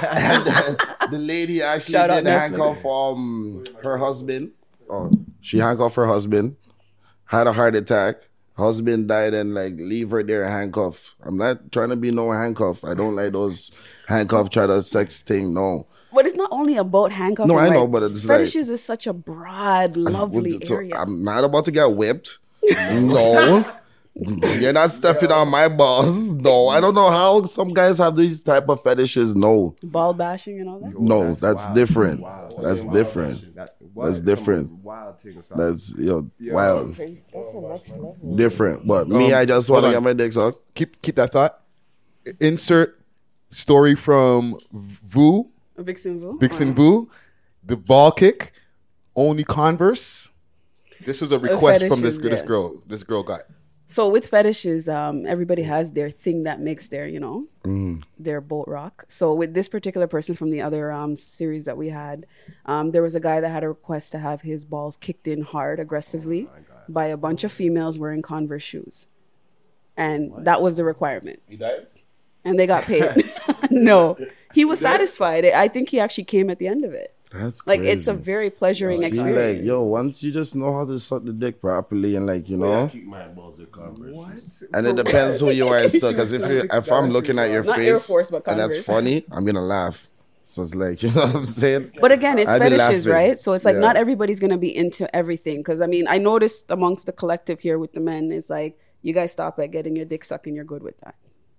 and the lady actually did handcuff her husband. Oh, she handcuffed her husband, had a heart attack. Husband died, and leave her there handcuff. I'm not trying to be no handcuff. I don't like those handcuff try to sex thing. No. But it's not only about handcuffing. No, I know, but it's fetishes is such a broad, lovely area. I'm not about to get whipped. No. You're not stepping on my balls. No, I don't know how some guys have these type of fetishes. No. Ball bashing and all that? No, that's different. That's different. That's different. Wild things. That's wild. That's the next level. Different. But me, I just want to get my dick sucked. Keep that thought. Insert story from Vu. Vixen Vu. The ball kick. Only Converse. This was a request from this girl. This girl got. So with fetishes, everybody has their thing that makes their, their boat rock. So with this particular person from the other series that we had, there was a guy that had a request to have his balls kicked in hard, aggressively, by a bunch of females wearing Converse shoes. And that was the requirement. He died? And they got paid. No. He was satisfied. I think he actually came at the end of it. That's crazy. It's a very pleasuring experience. Once you just know how to suck the dick properly and I keep my balls at Converse. What? And it depends who you are still. Because if I'm looking at your face Air Force, but and that's funny, I'm gonna laugh. So it's you know what I'm saying? But again, it's fetishes, right? So it's not everybody's gonna be into everything. Because I noticed amongst the collective here with the men, it's you guys stop at getting your dick sucked and you're good with that.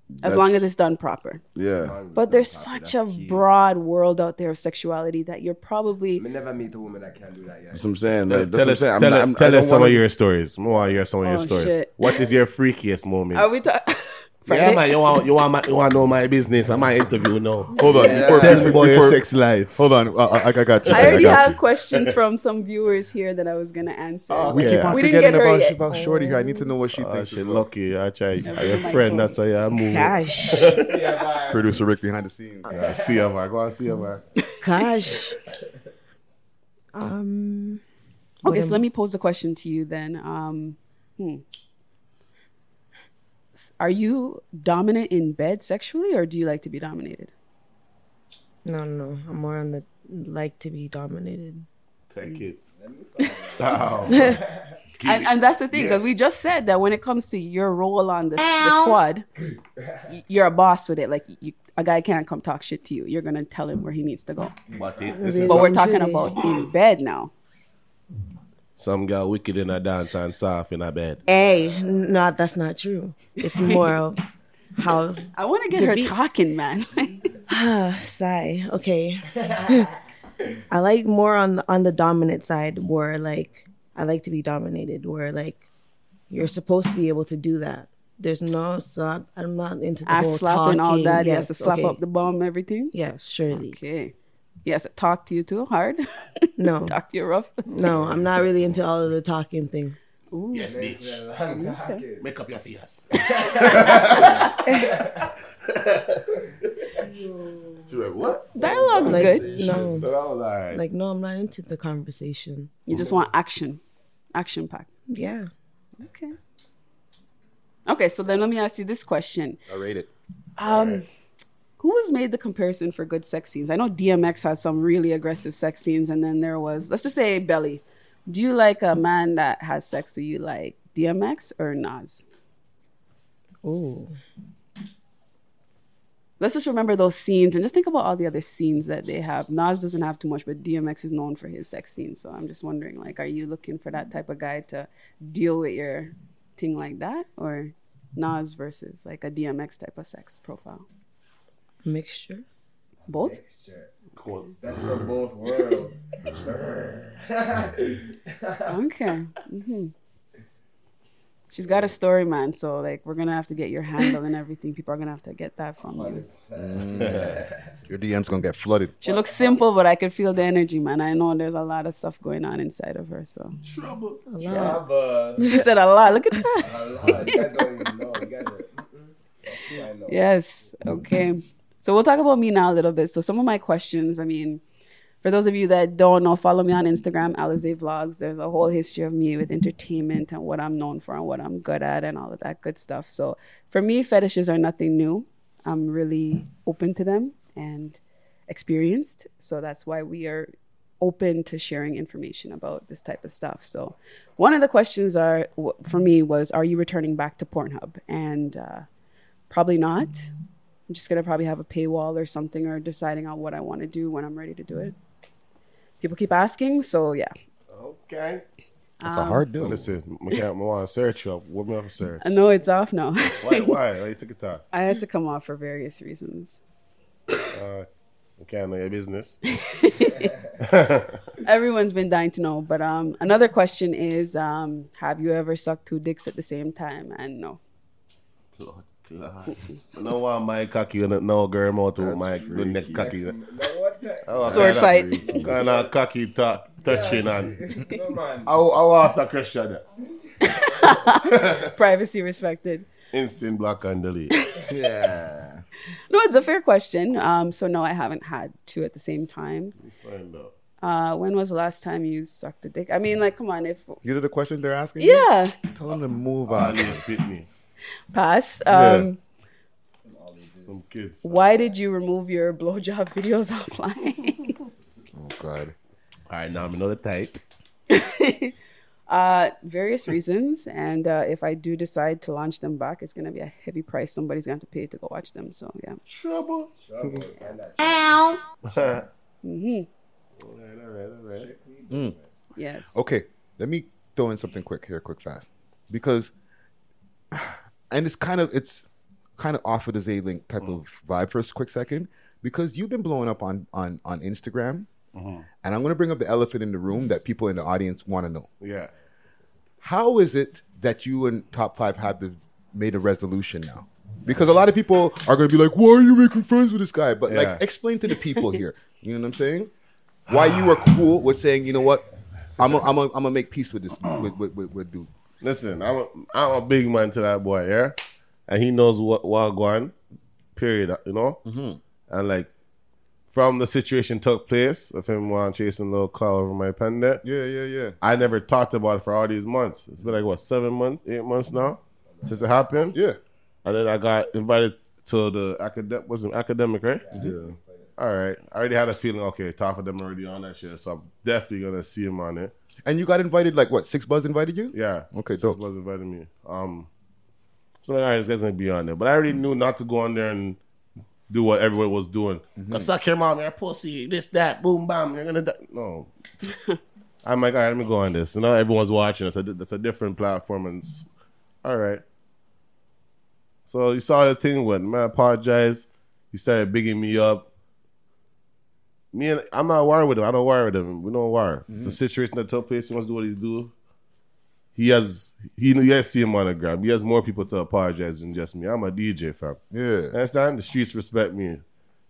as long as it's done proper. Yeah. But there's such a broad world out there of sexuality that you're probably I never meet a woman that can't do that yet. That's what I'm saying. Like, that's Tell what I'm us, saying. tell us some of your. your stories. I want to hear some of your Oh, stories. shit. What is your freakiest moment? are we talking? Yeah, man, you want to know my business. I might interview now. Hold on. Tell me about your sex life. Hold on. I got you. I already got have you. questions from some viewers here that I was gonna answer. We keep on We didn't forgetting get her yet. about Shorty here. I need to know what she Oh, thinks. shit, as well. lucky. I try. Your my friend, phone. that's how you move. Gosh. Producer Rick behind the scenes. See you, man. Go on, see you, man. Gosh. Okay, so let me pose the question to you then. Are you dominant in bed sexually, or do you like to be dominated? No. I'm more on the like to be dominated. Take it. And that's the thing, because we just said that when it comes to your role on the squad, you're a boss with it. Like, a guy can't come talk shit to you. You're going to tell him where he needs to go. But But we're talking about in bed now. some girl wicked in a dance and soft in a bed. Hey, no, that's not true. It's more of how I want to get To her be- talking, man. sigh. Okay. I like more on the dominant side, where like I like to be dominated, where like you're supposed to be able to do that. There's no, so I'm not into the Ass whole slapping, all talking. that. He Yes, has to slap okay. up the bum, everything. Yes, surely. Okay. He has to talk to you too hard. No, Talk to you rough. no, I'm not really into all of the talking thing. Yes, bitch. Make up your face. She went, what? Dialogue's Like, good. no, That was all right. like no, I'm not into the conversation. You just want action. Action packed. Yeah. Okay. Okay, so then let me ask you this question. I rate it. Who has made the comparison for good sex scenes? I know DMX has some really aggressive sex scenes, and then there was, let's just say, Belly. Do you like a man that has sex with you like DMX or Nas? Ooh. Let's just remember those scenes and just think about all the other scenes that they have. Nas doesn't have too much, but DMX is known for his sex scenes. So I'm just wondering, like, are you looking for that type of guy to deal with your thing like that? Or Nas versus like a DMX type of sex profile? Mixture. Both? Cool. That's of both worlds. Okay. She's got a story, man. So, like, we're going to have to get your handle and everything. People are going to have to get that from you. Your DM's gonna get flooded. She looks simple, but I could feel the energy, man. I know there's a lot of stuff going on inside of her. So, Trouble. she said a lot. Look at that. You guys don't even know. You guys are, I know. Yes. Okay. So we'll talk about me now a little bit. So some of my questions, I mean, for those of you that don't know, follow me on Instagram, Alize Vlogs. There's a whole history of me with entertainment and what I'm known for and what I'm good at and all of that good stuff. So for me, fetishes are nothing new. I'm really open to them and experienced. So that's why we are open to sharing information about this type of stuff. So one of the questions for me was, are you returning back to Pornhub? And probably not. I'm just going to probably have a paywall or something, or deciding on what I want to do when I'm ready to do it. People keep asking, so yeah. Okay. That's a hard deal. Listen, I want to search you up. What me have to search? I know it's off now. Why? Why you took it off? I had to come off for various reasons. I can't know your business. Everyone's been dying to know. But another question is, have you ever sucked two dicks at the same time? And no. Lord, God. I don't want my cocky and no girl mouth with my the next cocky. Sword fight. Kind of cocky touching and No, man. I'll ask a question. Privacy respected. Instant block and delete. Yeah. No, it's a fair question. So no, I haven't had two at the same time. Find out. When was the last time you sucked a dick? I mean, like, come on, if These are the questions they're asking you? yeah, Tell them to move I on. need to fit me. pass. Some kids. Why did you remove your blowjob videos offline? Oh, God. All right, now I'm another type. Various reasons, and if I do decide to launch them back, it's gonna be a heavy price somebody's going to have to pay to go watch them. So yeah. Trouble. Ow. All right. Yes. Okay, let me throw in something quick, fast. Because, and it's kind of off of the Z-Link type of vibe for a quick second, because you've been blowing up on Instagram, and I'm going to bring up the elephant in the room that people in the audience want to know. Yeah. How is it that you and Top 5 have made a resolution now? Because a lot of people are going to be like, why are you making friends with this guy? But like, explain to the people here. You know what I'm saying? Why you were cool with saying, you know what, I'm gonna make peace with this with dude. Listen, I'm a big man to that boy, yeah, and he knows what going. Period. You know, and like from the situation took place of him chasing a little cloud over my pendant. Yeah. I never talked about it for all these months. It's been like what 7 months, 8 months now since it happened. Yeah, and then I got invited to the academic, right? Yeah. All right. I already had a feeling, okay, Top of them already on that shit, so I'm definitely going to see him on it. And you got invited, like, what, 6 Buzz invited you? Yeah. Okay, 6 dope. Buzz invited me. So, like, all right, this guy's going to be on there. But I already knew not to go on there and do what everyone was doing. Because suck him out, man, pussy, this, that, boom, bam, you're going to die. No. I'm like, all right, let me go on this. You know, everyone's watching us. That's a different platform. And all right. So, you saw the thing with, man, I apologize. He started bigging me up. I'm not worried with him. I don't worry with him. We don't worry. It's a situation that took place. He wants to do what he do. He has seen him on the ground. He has more people to apologize than just me. I'm a DJ, fam. Yeah. Understand? The streets respect me.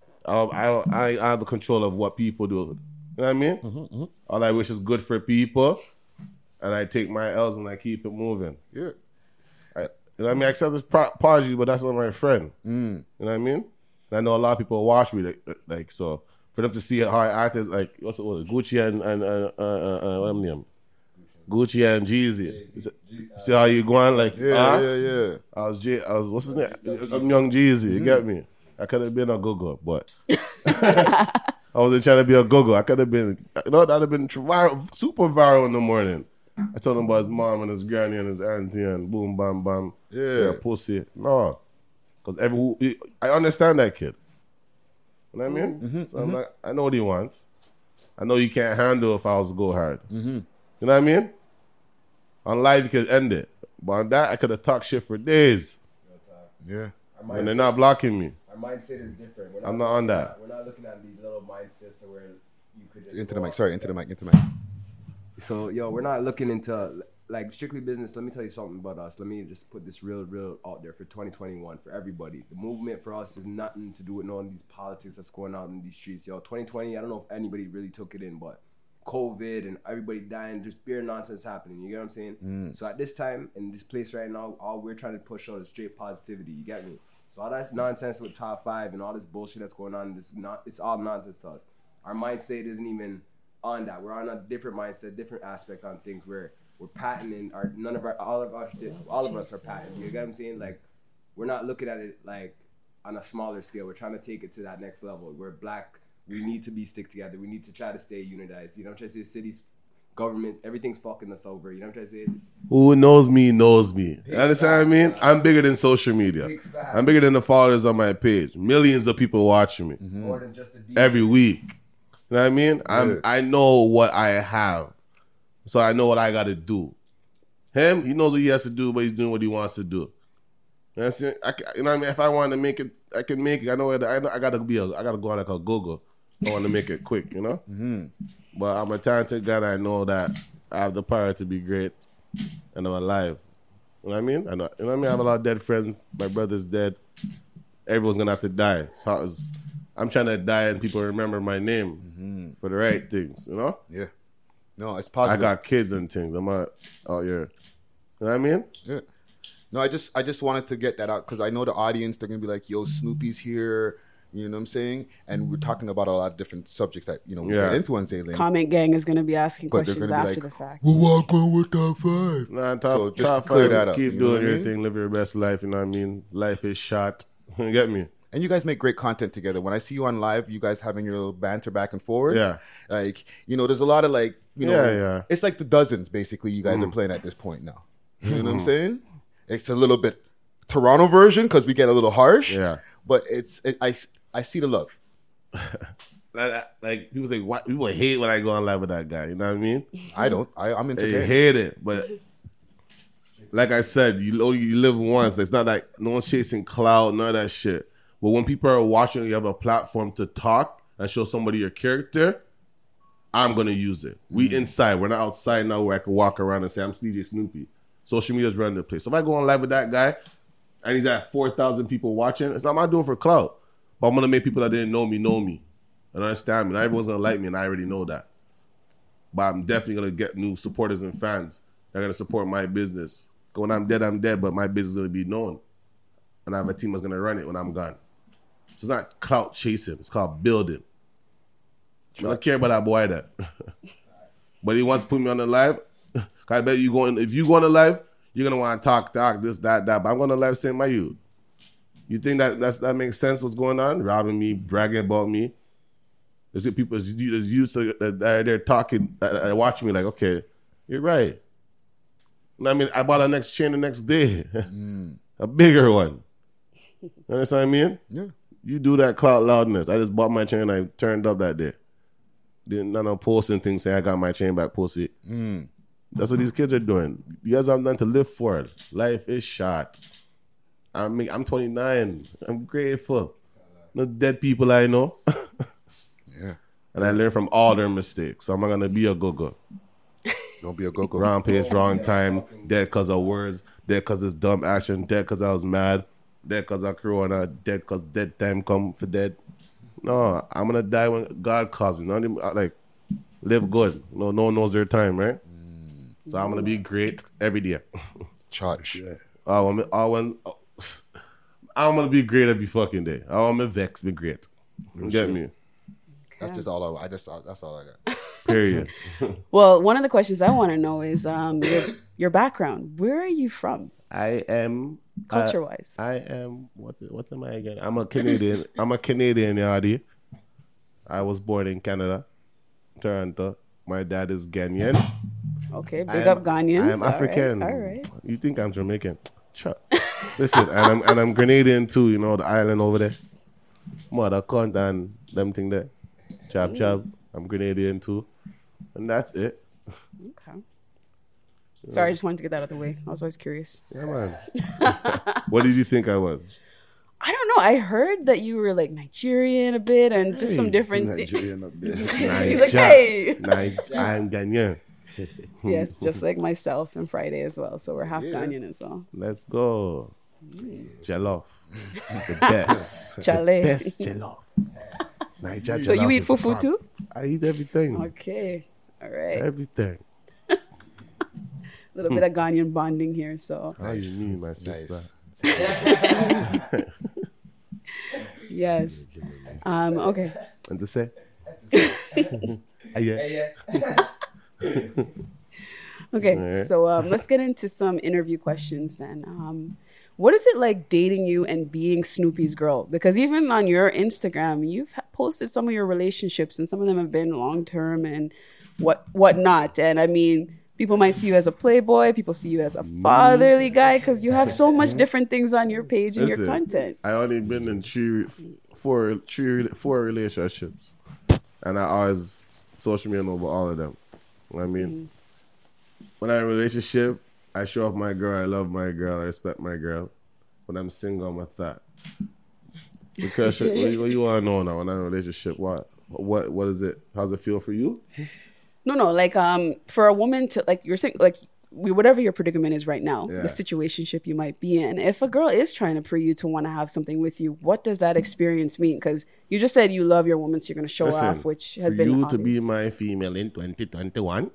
I have the control of what people do. You know what I mean? All I wish is good for people, and I take my L's and I keep it moving. Yeah. You know what I mean? I accept this apology, but that's not my friend. You know what I mean? And I know a lot of people watch me like so. For them to see how I act as like what's it called? Gucci and what name? Gucci and Jeezy. See how you going? Like yeah. I was what's his name? I'm Young Jeezy. You get me? I could have been a go-go, but I wasn't trying to be a go-go. I could have been, that'd have been super viral in the morning. I told him about his mom and his granny and his auntie and boom, bam, bam. Yeah. Pussy. No, because I understand that kid. You know what I mean? So I'm like, I know what he wants. I know you can't handle if I was to go hard. You know what I mean? On live, you could end it. But on that, I could have talked shit for days. Yeah. And they're not blocking me. Our mindset is different. I'm not on that. We're not looking at these little mindsets where you could just Into the mic. Sorry, into the mic. So, we're not looking into, like, strictly business. Let me tell you something about us. Let me just put this real out there for 2021 for everybody. The movement for us is nothing to do with none of these politics that's going on in these streets. 2020, I don't know if anybody really took it in, but COVID and everybody dying, just pure nonsense happening. You get what I'm saying? So at this time, in this place right now, all we're trying to push out is straight positivity. You get me? So all that nonsense with Top 5 and all this bullshit that's going on, it's all nonsense to us. Our mindset isn't even on that. We're on a different mindset, different aspect on things where we're patenting all of us are patented. You get what I'm saying? Like, we're not looking at it like on a smaller scale. We're trying to take it to that next level. We're black. We need to be stick together. We need to try to stay unitized. You know what I'm trying to say? Cities, government, everything's fucking us over. You know what I'm trying to say? Who knows me knows me. You understand what I mean? I'm bigger than social media. I'm bigger than the followers on my page. Millions of people watching me More than just a DJ. every week. You know what I mean? I know what I have. So I know what I got to do. Him, he knows what he has to do, but he's doing what he wants to do. You know what I mean? If I want to make it, I can make it. I know I gotta go on like a Google. I want to make it quick, you know? But I'm a talented guy and I know that I have the power to be great and I'm alive. You know what I mean? You know what I mean? I have a lot of dead friends. My brother's dead. Everyone's gonna have to die. So I'm trying to die and people remember my name for the right things, you know? Yeah. No, it's positive. I got kids and things. I'm out here. You know what I mean? Yeah. No, I just wanted to get that out because I know the audience, they're going to be like, yo, Snoopy's here. You know what I'm saying? And we're talking about a lot of different subjects that, we get into on Z-Link. Comment gang is going to be asking But they're questions gonna be after like, the fact. We're walking with Top 5. Nah, So top just top to clear five, that up, keep you know doing what I your mean? thing, live your best life, you know what I mean? Life is short. You get me? And you guys make great content together. When I see you on live, you guys having your little banter back and forward. Yeah. Like, there's a lot of like, Yeah. it's like the dozens basically you guys are playing at this point now. You know what I'm saying? It's a little bit Toronto version because we get a little harsh. Yeah. But I see the love. Like people say, what people hate when I go on live with that guy. You know what I mean? I don't. I'm They entertained. hate it, but like I said, you live once. It's not like no one's chasing clout, none of that shit. But when people are watching, you have a platform to talk and show somebody your character. I'm gonna use it. We inside. We're not outside now where I can walk around and say I'm DJ Snoopy. Social media's running the place. So if I go on live with that guy and he's at 4,000 people watching, it's not my doing for clout. But I'm gonna make people that didn't know me and understand me. Not everyone's gonna like me, and I already know that. But I'm definitely gonna get new supporters and fans that are gonna support my business. When I'm dead, but my business is gonna be known. And I have a team that's gonna run it when I'm gone. So it's not clout chasing, it's called building. I don't care about that boy that. But he wants to put me on the live. I bet you if you go on the live, you're gonna want to talk, this, that. But I'm going to live saying my you. You think that makes sense? What's going on? Robbing me, bragging about me. There's people used to they're talking, watching me like, okay, you're right. I mean, I bought a next chain the next day, a bigger one. You understand what I mean? Yeah. You do that clout loudness. I just bought my chain and I turned up that day. Didn't none of posting things saying I got my chain back, pussy. That's what these kids are doing. You guys have nothing to live for. Life is short. I'm 29. I'm grateful. No dead people I know. Yeah. And I learned from all their mistakes. So I'm not gonna be a go-go. Don't be a go-go. Wrong place, wrong time. Dead because of words. Dead because it's dumb action. Dead because I was mad. Dead because of Corona. Dead because dead time come for dead. No, I'm gonna die when God calls me. Not even, like, live good. No one knows their time, right? So I'm gonna be great every day. Charge. I'm gonna be great every fucking day. I'm a vex, be great. You get me? That's just all that's all I got. Period. Well, one of the questions I want to know is your background. Where are you from? I am culture-wise. I am what am I again? I'm a Canadian. I'm a Canadian, yardie. I was born in Canada, Toronto. My dad is Ghanaian. Okay, big up Ghanaians. I am African. All right. You think I'm Jamaican? Listen, and I'm Grenadian too. You know the island over there. Mother cunt and them thing there. Chop. I'm Grenadian too, and that's it. Okay. Sorry, I just wanted to get that out of the way. I was always curious. Yeah, man. What did you think I was? I don't know. I heard that you were like Nigerian a bit and just some different things. Nigerian a bit. He's like, hey. I'm Ghanaian. Yes, just like myself and Friday as well. So we're half Ghanaian as well. Let's go. Jollof. The best. Chale. The best jollof. Niger So jollof you eat is the fufu top. too? I eat everything. Okay. All right. Everything. A little bit of Ghanaian bonding here. So How you mean, my sister? yes. Okay. And to say? Yeah. Okay, Right. so let's get into some interview questions then. What is it like dating you and being Snoopy's girl? Because even on your Instagram, you've posted some of your relationships, and some of them have been long term and whatnot. And I mean, people might see you as a playboy, people see you as a fatherly guy, because you have so much different things on your page and your content. I only been in four relationships, and I always social media over all of them. You know what I mean, when I'm in a relationship, I show off my girl. I love my girl. I respect my girl. When I'm single, I'm with that. Because what you want to know now? When I'm in a relationship, what is it? How's it feel for you? No, like for a woman to, like you're saying, like whatever your predicament is right now, Yeah. the situationship you might be in. If a girl is trying to pre you to want to have something with you, what does that experience mean? Because you just said you love your woman, so you're going to show Listen, off, which has for been you to obvious. be my female in 2021.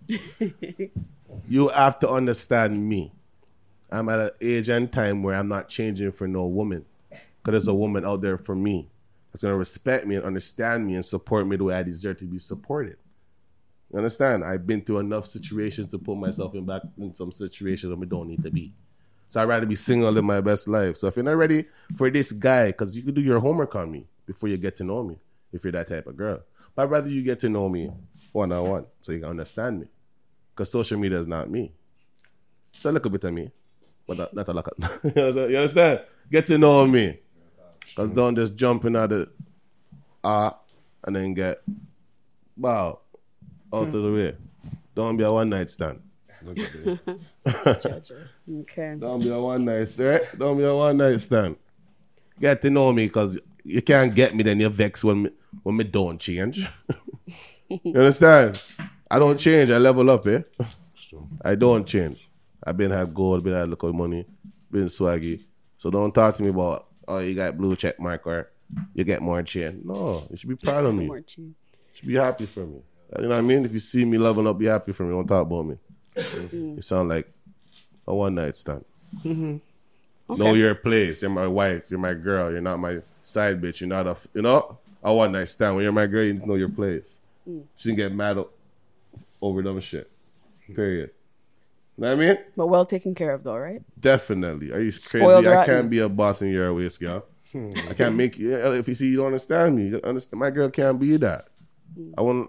You have to understand me. I'm at an age and time where I'm not changing for no woman. Because there's a woman out there for me that's going to respect me and understand me and support me the way I deserve to be supported. You understand? I've been through enough situations to put myself back in some situations where I don't need to be. So I'd rather be single and live my best life. So if you're not ready for this guy, because you could do your homework on me before you get to know me, if you're that type of girl. But I'd rather you get to know me one-on-one so you can understand me. Because social media is not me. So look a bit at me. But not a lot. You understand? Get to know me. Because don't just jump in at the and then get bow out of the way. Don't be a one-night stand. Okay. Don't be a one night stand. Don't be a one night stand. Get to know me, because you can't get me, then you're vexed when me don't change. You understand? I don't change. I level up, eh? I don't change. I've been had gold, been had little money, been swaggy. So don't talk to me about, oh, you got blue check mark or you get more chain. No, you should be proud of me. More chain. You should be happy for me. You know what I mean? If you see me leveling up, be happy for me. Don't talk about me. You sound like a one night stand. Okay. Know your place. You're my wife. You're my girl. You're not my side bitch. You're not a one night stand. When you're my girl, you need to know your place. Shouldn't get mad over dumb shit. Period. Know what I mean? But well taken care of, though, right? Definitely. Are you crazy? Spoiled I rotten. can't be a boss in your waist, girl. I can't make you. If you see you don't understand me, my girl can't be that. I want,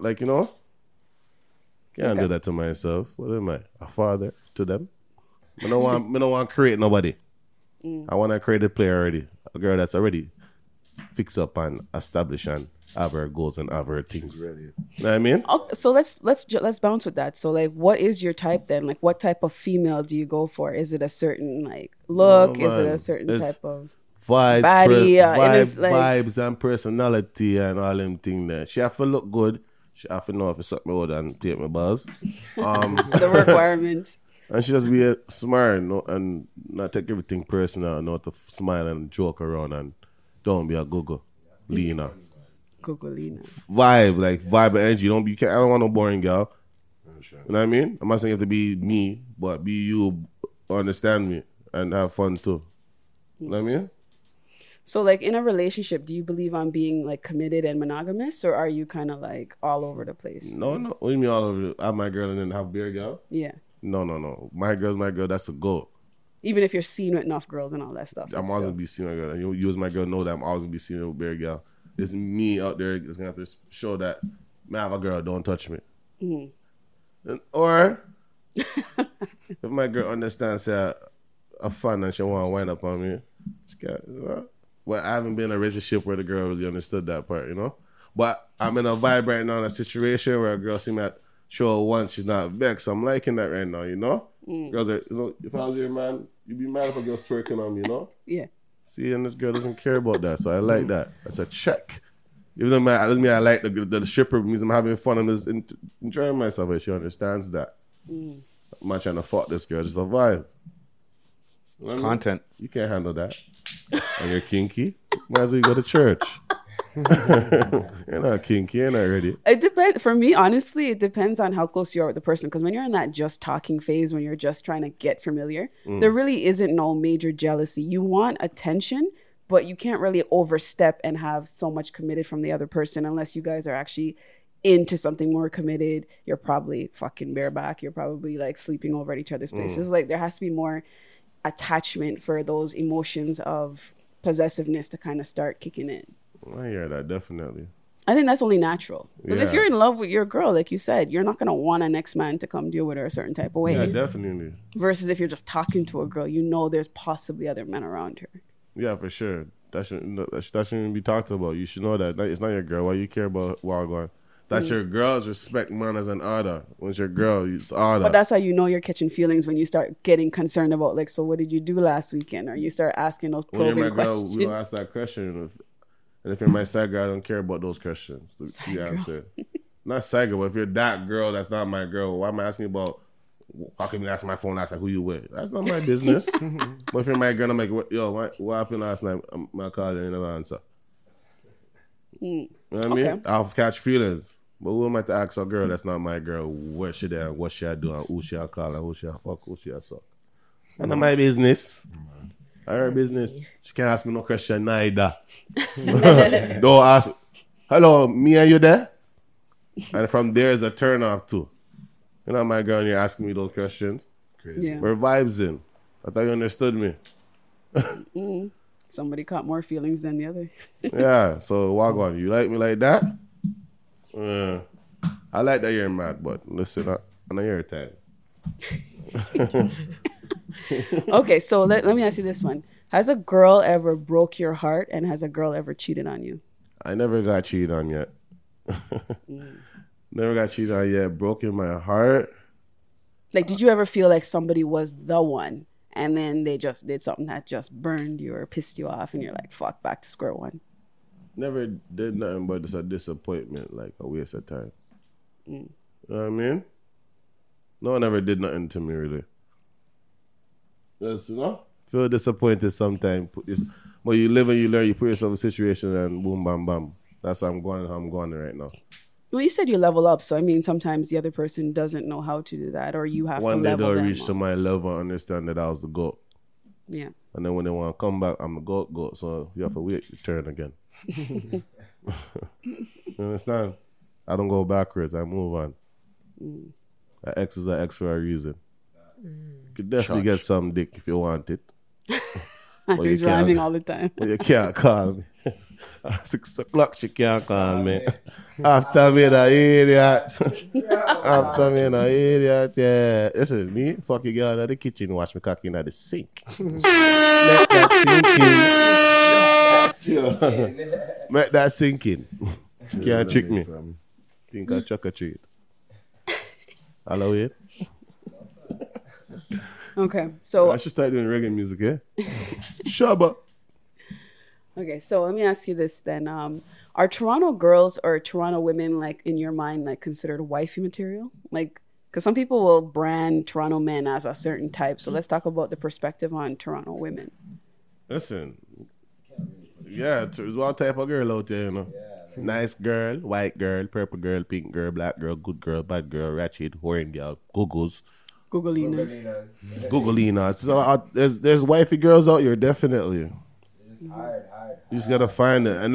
can't do that to myself. What am I? A father to them? I don't want to create nobody. I want to create a player already. A girl that's already fixed up and established and have her goals and have her things. Really. Know what I mean? Okay, so let's bounce with that. So what is your type then? Like, what type of female do you go for? Is it a certain look? No, Is it man. a certain It's type of vibes, body? vibes and personality and all them things there. She have to look good. She have to know if to suck me out and take my buzz. the requirement? And she just be smart and not take everything personal. Know to smile and joke around and don't be a Google Lena. Gugolina. Vibe and energy. I don't want no boring girl. You know what I mean? I'm not saying you have to be me, but be you, understand me, and have fun too. You know what I mean? So in a relationship, do you believe on being committed and monogamous, or are you kind of all over the place? No. What do you mean all over? I have my girl and then have beer girl? Yeah. No. My girl's my girl. That's a goal. Even if you're seen with enough girls and all that stuff. I'm always going to be seen with my girl. You as my girl know that I'm always going to be seen with beer girl. It's me out there that's going to have to show that I have a girl, don't touch me. Or if my girl understands a fun and she want to wind up on me, she can't, Well, I haven't been in a relationship where the girl really understood that part, But I'm in a vibe right now in a situation where a girl see me at show once, she's not vexed. I'm liking that right now, Girls are, if I was your man, you'd be mad if a girl's twerking on me, Yeah. See, and this girl doesn't care about that, so I like that. That's a check. Even though it doesn't mean I like the stripper, it means I'm having fun and just enjoying myself, and she understands that. I'm not trying to fuck this girl, just a vibe. You know what I mean? Content. You can't handle that. And you're kinky, might as well go to church. You're not kinky, you're not ready. It depends. For me, honestly, it depends on how close you are with the person. Because when you're in that just talking phase, when you're just trying to get familiar, there really isn't no major jealousy. You want attention, but you can't really overstep and have so much committed from the other person unless you guys are actually into something more committed. You're probably fucking bareback. You're probably sleeping over at each other's places. There has to be more attachment for those emotions of possessiveness to kind of start kicking in. I hear that, definitely. I think that's only natural. Because if Yeah. you're in love with your girl, like you said, you're not going to want an ex-man to come deal with her a certain type of way. Yeah, definitely. Versus if you're just talking to a girl, there's possibly other men around her. Yeah, for sure. That shouldn't be talked about. You should know that. It's not your girl. Why you care about Wagwan? That's your girl's respect man as an order. When it's your girl, it's order. But that's how you know you're catching feelings when you start getting concerned about so what did you do last weekend? Or you start asking those when you're probing my girl, questions. we don't ask that question. And if you're my side girl, I don't care about those questions. Side The girl. answer. Not side girl, but if you're that girl that's not my girl, why am I asking about, how can you ask my phone last night who you with? That's not my business. But if you're my girl, I'm like, what happened last night? I called you and you never answer. You know what I mean? Okay. I'll catch feelings. But who am I to ask a girl that's not my girl what should I do and who should I call and who should I fuck, who should I suck? That's not my business. Her business. She can't ask me no question neither. Don't ask, hello, me and you there? And from there is a turn off too. You're not my girl and you're asking me those questions. Crazy. Yeah. We're vibes in. I thought you understood me. Somebody caught more feelings than the other. Yeah, so Wagwan, you like me like that? I like that you're mad, but listen, I know you're time. Okay, so let me ask you this one. Has a girl ever broke your heart, and has a girl ever cheated on you? I never got cheated on yet. Never got cheated on yet. Broken my heart. Like, did you ever feel like somebody was the one and then they just did something that just burned you or pissed you off and you're like, fuck, back to square one? Never did nothing but just a disappointment, like a waste of time. You know what I mean? No one ever did nothing to me, really. Just, feel disappointed sometimes. But you live and you learn, you put yourself in a situation and boom, bam, bam. That's how I'm going right now. Well, you said you level up, so I mean, sometimes the other person doesn't know how to do that, or you have One to day level they'll them reach up. to my level and understand that I was the GOAT. Yeah. And then when they want to come back, I'm the GOAT. So you have to wait your turn again. You understand? I don't go backwards. I move on. An X is an X for a reason. You could definitely get some dick if you want it. He's rhyming all the time. But you can't call me. At 6 o'clock, she can't call me. After me, the idiot. After me, the idiot, yeah. This is me. Fuck you, girl in the kitchen. Watch me cocky in the sink. Make that sink in. Make that sink in. Can't trick me. Think I chuck a treat. Hello, it. Okay, so I should start doing reggae music, eh? Shabba. Okay, so let me ask you this then. Are Toronto girls or Toronto women, like, in your mind, like, considered wifey material? Like, because some people will brand Toronto men as a certain type. So let's talk about the perspective on Toronto women. Listen, yeah, there's all type of girl out there, Nice girl, white girl, purple girl, pink girl, black girl, good girl, bad girl, ratchet, whoring girl, googles. Googleinas. So there's wifey girls out here, definitely. Hard. You just gotta find it, and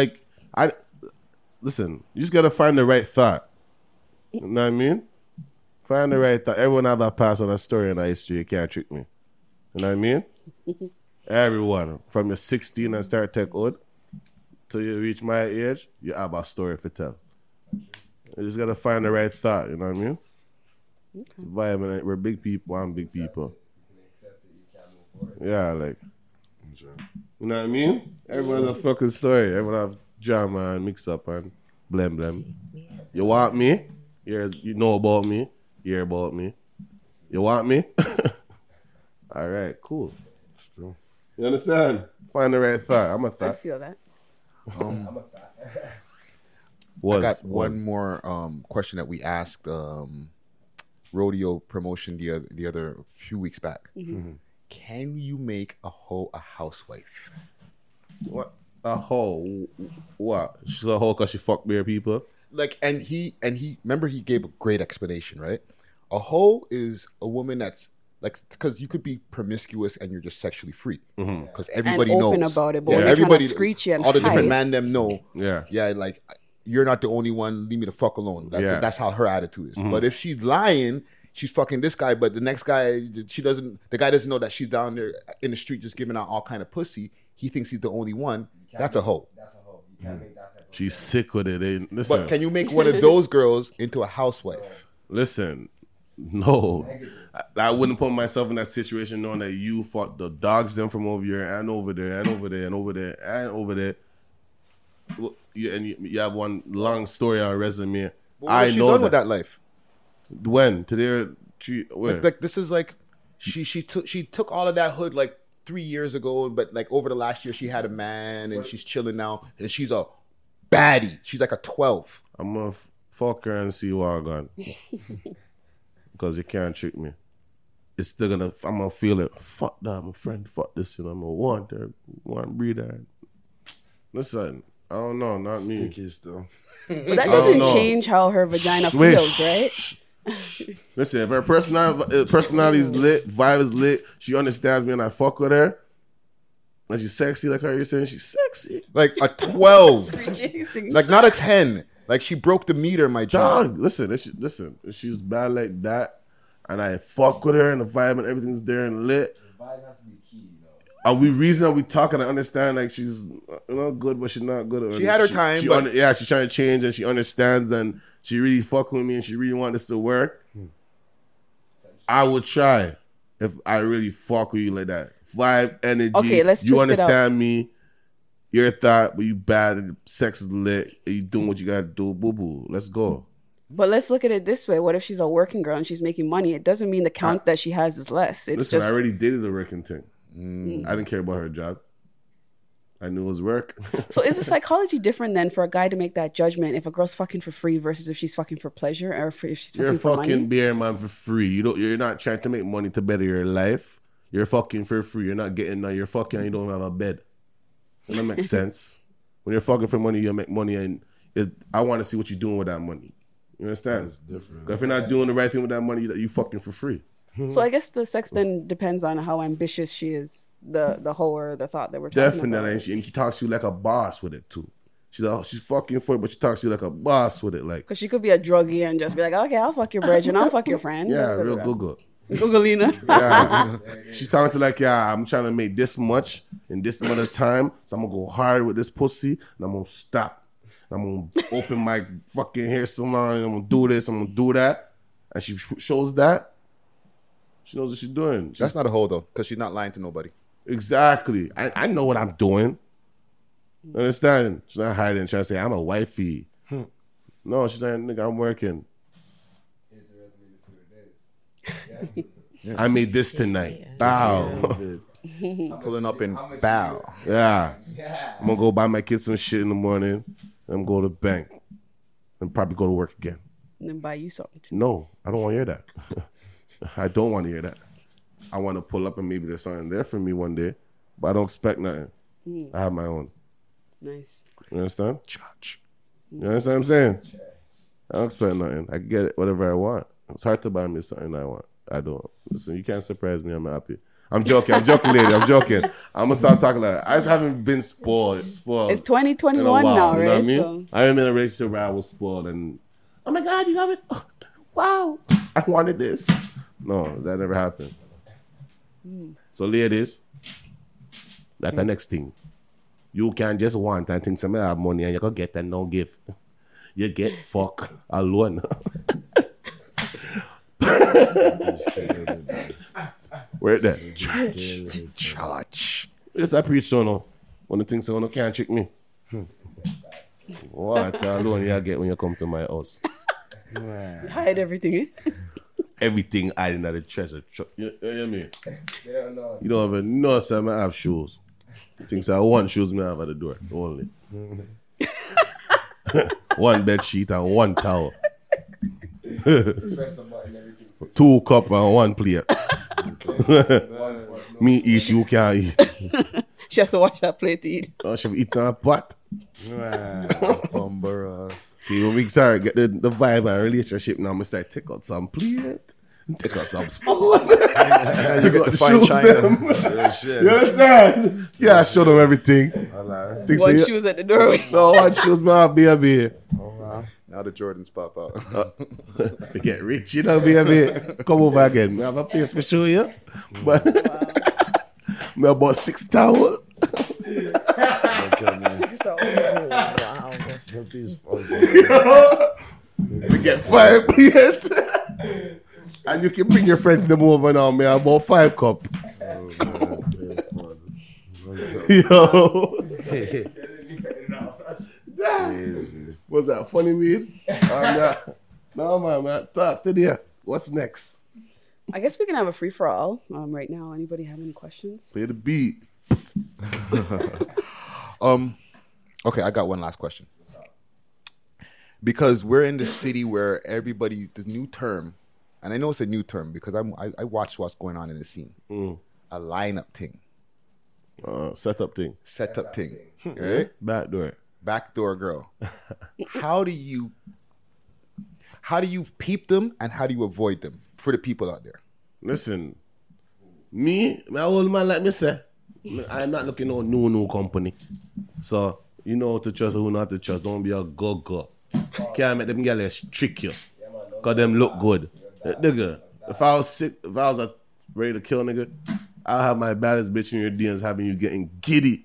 listen. You just gotta find the right thought. You know what I mean? Find the right thought. Everyone have a past and a story and a history. You can't trick me. You know what I mean? Everyone, from your 16 and start tech old till you reach my age, you have a story to tell. You just gotta find the right thought. You know what I mean? Okay. Vibe, we're big people. I'm big people. Yeah, like. You know what I mean? Everyone has a fucking story. Everyone have drama and mix up and blem. You want me? You know about me. You hear about me. You want me? All right, cool. It's true. You understand? Find the right thought. I'm a thought. I feel that. I got one more question that we asked rodeo promotion the other few weeks back. Mm-hmm. Can you make a hoe a housewife? What? A hoe? What? She's a hoe because she fuck bare people? Like, and he remember he gave a great explanation, right? A hoe is a woman that's like, because you could be promiscuous and you're just sexually free, because everybody and knows open about it, but yeah, when everybody, you're trying to screech and all the different hide. men them know. Yeah, like you're not the only one. Leave me the fuck alone. That's how her attitude is. But if she's lying, she's fucking this guy, but the next guy, the guy doesn't know that she's down there in the street just giving out all kind of pussy. He thinks he's the only one. That's a hoe. That's a hoe. You can't make that type of she's sick with it. Listen, but can you make one of those girls into a housewife? Listen, no. I wouldn't put myself in that situation knowing that you fought the dogs them from over here and over there and over there and over there and over there. You have one long story on resume. I know done with that life. When today, like this is like she took all of that hood like 3 years ago, but like over the last year she had a man and she's chilling now and she's a baddie. She's like a 12. I'm gonna fuck her and see what I got. Because you can't trick me. It's still I'm gonna feel it. Fuck that, my friend. Fuck this, I'm gonna want her, breed her. Listen, I don't know, not me. Sticky still. But that doesn't change how her vagina feels, right? Listen, if her personality is lit, vibe is lit, she understands me and I fuck with her, and she's sexy like how you're saying she's sexy. Like a 12. Like not a 10. Like she broke the meter, my dog. Listen, if she's bad like that, and I fuck with her and the vibe and everything's there and lit. The vibe has to be key, Are we reason we talking? I understand like she's good, but she's not good. She had her time, but she's trying to change and she understands and she really fuck with me and she really want this to work. I would try if I really fuck with you like that. Vibe, energy. Okay, let's you twist it understand me. You're a thought, but you bad and sex is lit. And you doing what you gotta do. Boo boo. Let's go. But let's look at it this way. What if she's a working girl and she's making money? It doesn't mean the count that she has is less. It's Listen, just... I already dated a working thing. I didn't care about her job. I knew it was work. So is the psychology different then for a guy to make that judgment if a girl's fucking for free versus if she's fucking for pleasure or if she's You're fucking for money? fucking beer man for free. You're not trying to make money to better your life. You're fucking for free. You're not getting you're fucking and you don't have a bed. Does that make sense? When you're fucking for money, you make money and I want to see what you're doing with that money. You understand? That's different. 'Cause if you're not doing the right thing with that money, you fucking for free. So I guess the sex then depends on how ambitious she is, the whole or the thought that we're talking Definitely, about. and she talks to you like a boss with it too. She's fucking for it, but she talks to you like a boss with it. Like, Because she could be a druggie and just be like, okay, I'll fuck your brethren, I'll fuck your friend. yeah, real Google. Googleina. Yeah. She's talking to like, yeah, I'm trying to make this much in this amount of time, so I'm gonna go hard with this pussy, and I'm gonna stop. I'm gonna open my fucking hair salon, and I'm gonna do this, I'm gonna do that, and she shows that. She knows what she's doing. That's not a hoe though, because she's not lying to nobody. Exactly. I know what I'm doing. Understand? She's not hiding, trying to say I'm a wifey. No, she's saying, nigga, I'm working. I made this tonight. Bow. Pulling up in bow. Yeah. I'm gonna go buy my kids some shit in the morning. And go to the bank. And probably go to work again. And then buy you something too. No, I don't want to hear that. I don't want to hear that. I want to pull up and maybe there's something there for me one day. But I don't expect nothing. I have my own. Nice. You understand? Church. You understand what I'm saying? I don't expect nothing. I get it, whatever I want. It's hard to buy me something I want. I don't. Listen, you can't surprise me. I'm happy. I'm joking, lady. I'm joking. I'm gonna stop talking like that. I just haven't been spoiled. It's 2021 in a while, now, you know right? what I mean? So I'm in a relationship where I was spoiled and oh my God, you got it. Oh, wow, I wanted this. No, that never happened. So ladies, that's the next thing. You can't just want and think somebody have money and you can get and no give. You get fuck alone. Where there? Church. Yes, I preach so no. One of the things so no can't trick me. What alone you get when you come to my house? hide everything, eh? Everything hiding at the treasure. You hear me? You don't even know, sir. I have shoes. Things I want shoes me have at the door only. One bed sheet and one towel. 2 cup and 1 plate. Me eat, you can't eat. She has to wash that plate to eat. Oh, she eat on a pot. See, when we start get the vibe and relationship now, we start take out some plate, take out some spoon. You get the fine china. You understand? Yeah, I show them everything. One shoes at the doorway. No, one shoes, my baby. Now the Jordans pop out. They get rich, you know, baby. Come over again. I have a place for show you. But me about 6 towels. 6 towels. Wow, that's the piece. We get 5 plates. And you can bring your friends them over now, me. About 5 cup. Yo. Was that funny weed? No, man. Talk to you. What's next? I guess we can have a free for all right now. Anybody have any questions? Play the beat. Okay, I got one last question. Because we're in the city where everybody, the new term, and I know it's a new term because I watch what's going on in the scene. A lineup thing. Setup thing. Setup thing. Right? Backdoor girl. How do you peep them and how do you avoid them for the people out there? Listen, my old man like me say, I'm not looking at no company. So, you know how to trust or who not to trust. Don't be a go-go. Can't make them girls trick you. Because them look good. Nigga, if I was sick, if I was ready to kill nigga, I'll have my baddest bitch in your DMs having you getting giddy.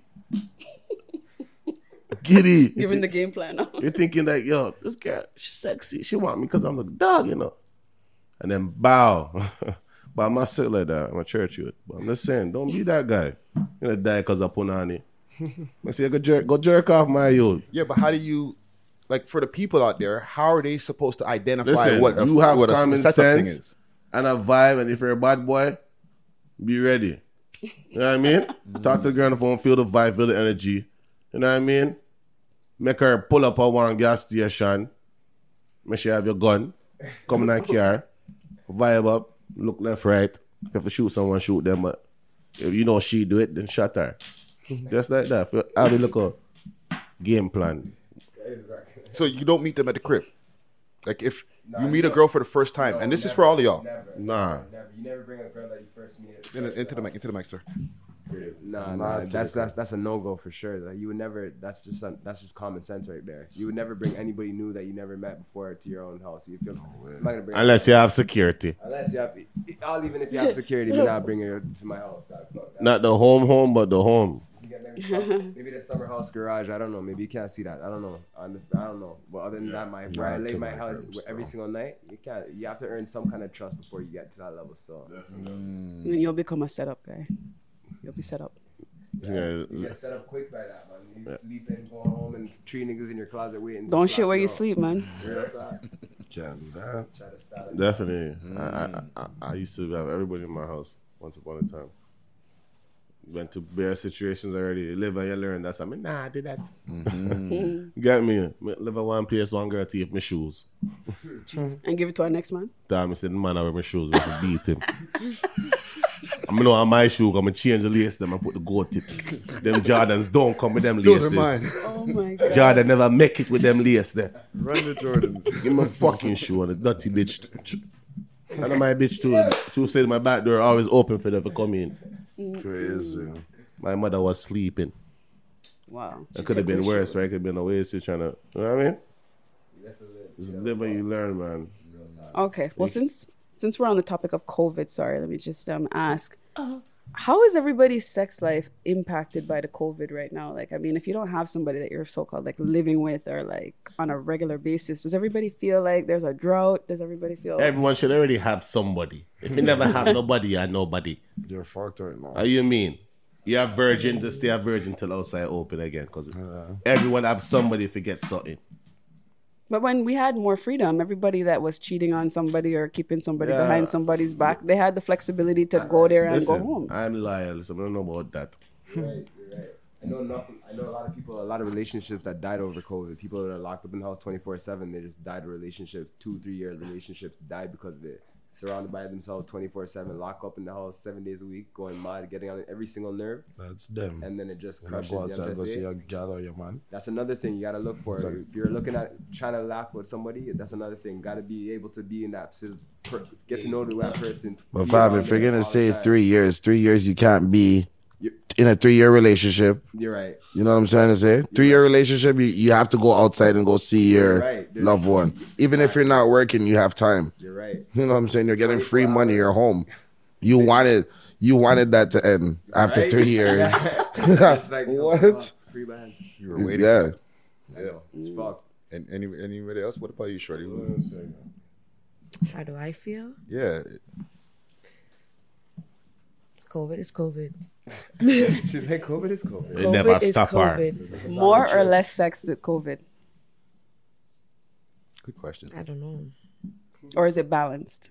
Giddy. Giving the game plan now. You're thinking like, yo, this girl, she's sexy. She want me because I'm the dog, you know. And then bow. But I'm not sick like that. I'm a church youth. But I'm just saying, don't be that guy. You're going to die because of punani. I say, go jerk off my youth. Yeah, but how do you, like for the people out there, how are they supposed to identify Listen, what you have what common setup thing sense is? and a vibe, and if you're a bad boy, be ready. You know what I mean? Talk to the girl on the phone, feel the vibe, feel the energy. You know what I mean? Make her pull up at one gas station. Make sure you have your gun. Come in that car. Vibe up. Look left, right. If you have to shoot someone, shoot them. But if you know she do it, then shut her. Just like that. Have a look a game plan. So you don't meet them at the crib. Like if you meet a girl for the first time, and this is for all of y'all. Nah. You never bring a girl that you first meet. Into the mic, sir. Nah, that's a no go for sure. Like you would never. That's just common sense right there. You would never bring anybody new that you never met before to your own house. You feel? I'm not gonna bring Unless you have security. Unless you have, I'll even if you have security, you're not bringing her to my house. Not the home, but the home. Maybe the summer house garage. I don't know. Maybe you can't see that. I don't know. I don't know. But other than that, where I lay my house every single night, you can't. You have to earn some kind of trust before you get to that level. Still, Then you'll become a setup guy. You'll be set up. You get set up quick by that, man. You sleep in, go home, and 3 niggas in your closet waiting. Don't shit where you sleep, man. Can't do that. Definitely. I used to have everybody in my house once upon a time. Went to bare situations already. You live and you learn. That's I mean, nah, I did that. Get me. Live at one place, one girl teeth my shoes. And give it to our next man. Damn, I said the man I wear my shoes, we can beat him. I know on my shoe, I'm gonna change the lace them and put the gold tip. Them Jordans don't come with them laces. Those are mine. Oh my god. Jordan never make it with them laces there. Run the Jordans. Give me a fucking shoe and a dirty bitch. I know my bitch too said my back door always open for them to come in. Crazy. My mother was sleeping. Wow. It could have been worse, right? It could have been a way to trying to, you know what I mean? Just live and you learn, man. Okay. Well, since we're on the topic of COVID, sorry, let me just ask. How is everybody's sex life impacted by the COVID right now? Like, I mean, if you don't have somebody that you're so-called like living with or like on a regular basis, does everybody feel like there's a drought? Does everybody feel Everyone should already have somebody. If you never have nobody, you have nobody. You're fucked right now. How you mean? You have virgin, just stay a virgin till outside open again. Because everyone have somebody if you get something. But when we had more freedom, everybody that was cheating on somebody or keeping somebody behind somebody's back, they had the flexibility to go there and go home. I'm loyal, so I don't know about that. You're right. I know a lot of people, a lot of relationships that died over COVID. People that are locked up in the house 24/7, they just died of relationships. 2-3 year relationships died because of it. Surrounded by themselves 24/7, lock up in the house 7 days a week, going mad, getting on every single nerve. That's them. And then it just When I crushes go them. outside, go see a gal or your man. That's another thing you gotta look for. Exactly. If you're looking at trying to lock with somebody, that's another thing. Gotta be able to be in that, get to know that person. But Fab, if you're gonna say 3 years, 3 years you can't be in a 3 year relationship. You're right. You know what I'm trying to say? 3 year relationship, you have to go outside and go see your loved one. Even if you're not working, you have time. You're right. You know what I'm saying? You're getting free money. You're home. You wanted that to end after 3 years. It's like, what? Free bands. You were waiting. Yeah. I know. It's fucked. And anybody else? What about you, Shorty? How do I feel? Yeah. COVID is COVID. She's like, COVID is COVID. It never stop her. More or less sex with COVID? Good question. I don't know. Or is it balanced?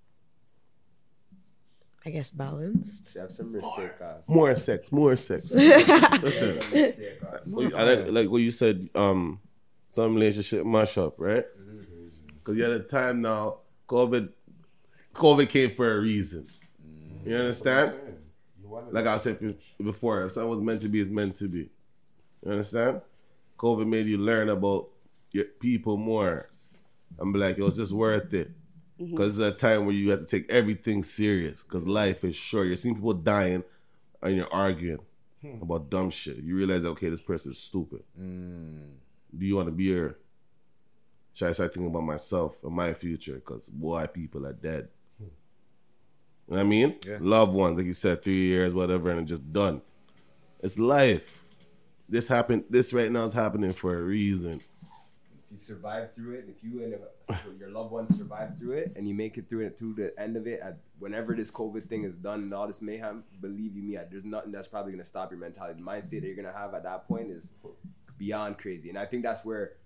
I guess balanced. She have some mistake. More sex. Listen, I like what you said. Some relationship mash up, right? Because you're at a time now. COVID came for a reason. You understand? Like I said before, if something was meant to be, it's meant to be. You understand? COVID made you learn about your people more. I'm like, it was just worth it. Because it's a time where you have to take everything serious. Because life is short. You're seeing people dying and you're arguing about dumb shit. You realize, okay, this person is stupid. Do you want to be here? Should I start thinking about myself and my future? Because, boy, people are dead. You know what I mean? Yeah. Loved ones, like you said, 3 years, whatever, and it's just done. It's life. This right now is happening for a reason. If you survive through it, if you and your loved one survive through it, and you make it through the end of it, whenever this COVID thing is done and all this mayhem, believe you me, there's nothing that's probably going to stop your mentality. The mindset that you're going to have at that point is beyond crazy. And I think that's where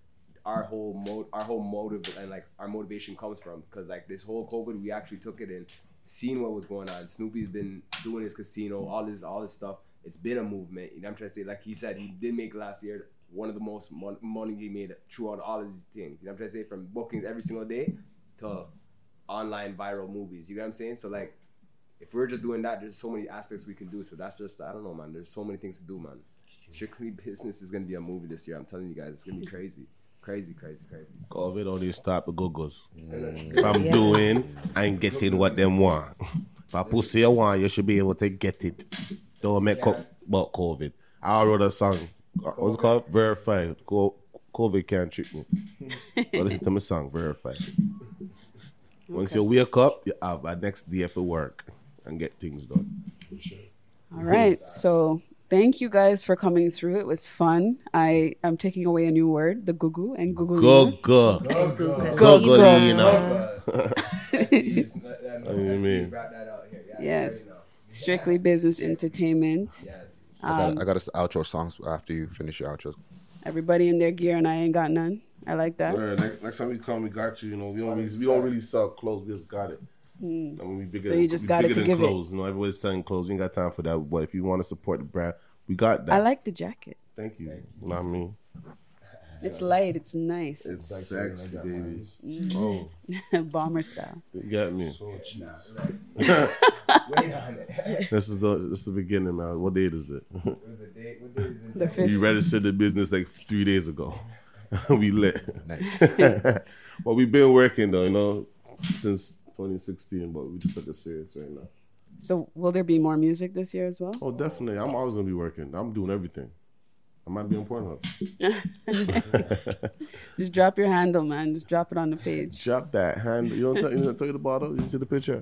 our whole motive and like our motivation comes from. Because like this whole COVID, we actually took it and seen what was going on. Snoopy's been doing his casino, all this stuff. It's been a movement. You know what I'm trying to say? Like he said, he did make last year one of the most money he made throughout all of these things. You know what I'm trying to say? From bookings every single day to online viral movies. You know what I'm saying? So like, if we're just doing that, there's so many aspects we can do. So that's just, I don't know, man. There's so many things to do, man. Strictly Business is gonna be a movie this year. I'm telling you guys, it's gonna be crazy. Crazy. COVID only stop the go-go's. If I'm doing, I'm getting what them want. If I pussy you want, you should be able to get it. Don't make up about COVID. I wrote a song. What's it called? Verified. COVID can't trick me. But listen to my song, Verified. Once you wake up, you have a next day for work and get things done. All right. So thank you guys for coming through. It was fun. I'm taking away a new word, the gugu and gugulina. Gugulina. What do you mean? Yes. Strictly Business Entertainment. Yes. I got us outro songs after you finish your outro. Everybody in their gear and I ain't got none. I like that. Next time we come, we got you. You know, we don't really sell clothes. We just got it. So you just got it to give clothes. it. You know, everybody's selling clothes. We ain't got time for that. But if you want to support the brand, we got that. I like the jacket. Thank you. You know what I mean? It's light. It's nice. It's sexy, baby. Oh. Bomber style. You got me. Wait on it. This is the beginning, man. What date is it? What day is it? The 5th. You registered the business like 3 days ago. We lit. Nice. Well, we've been working though, you know, since 2016, but we just took it serious right now. So will there be more music this year as well? Oh, definitely. I'm always gonna be working. I'm doing everything. I might be on Pornhub. Just drop your handle, man. Just drop it on the page. Drop that handle. You don't tell you the bottle. You see the picture.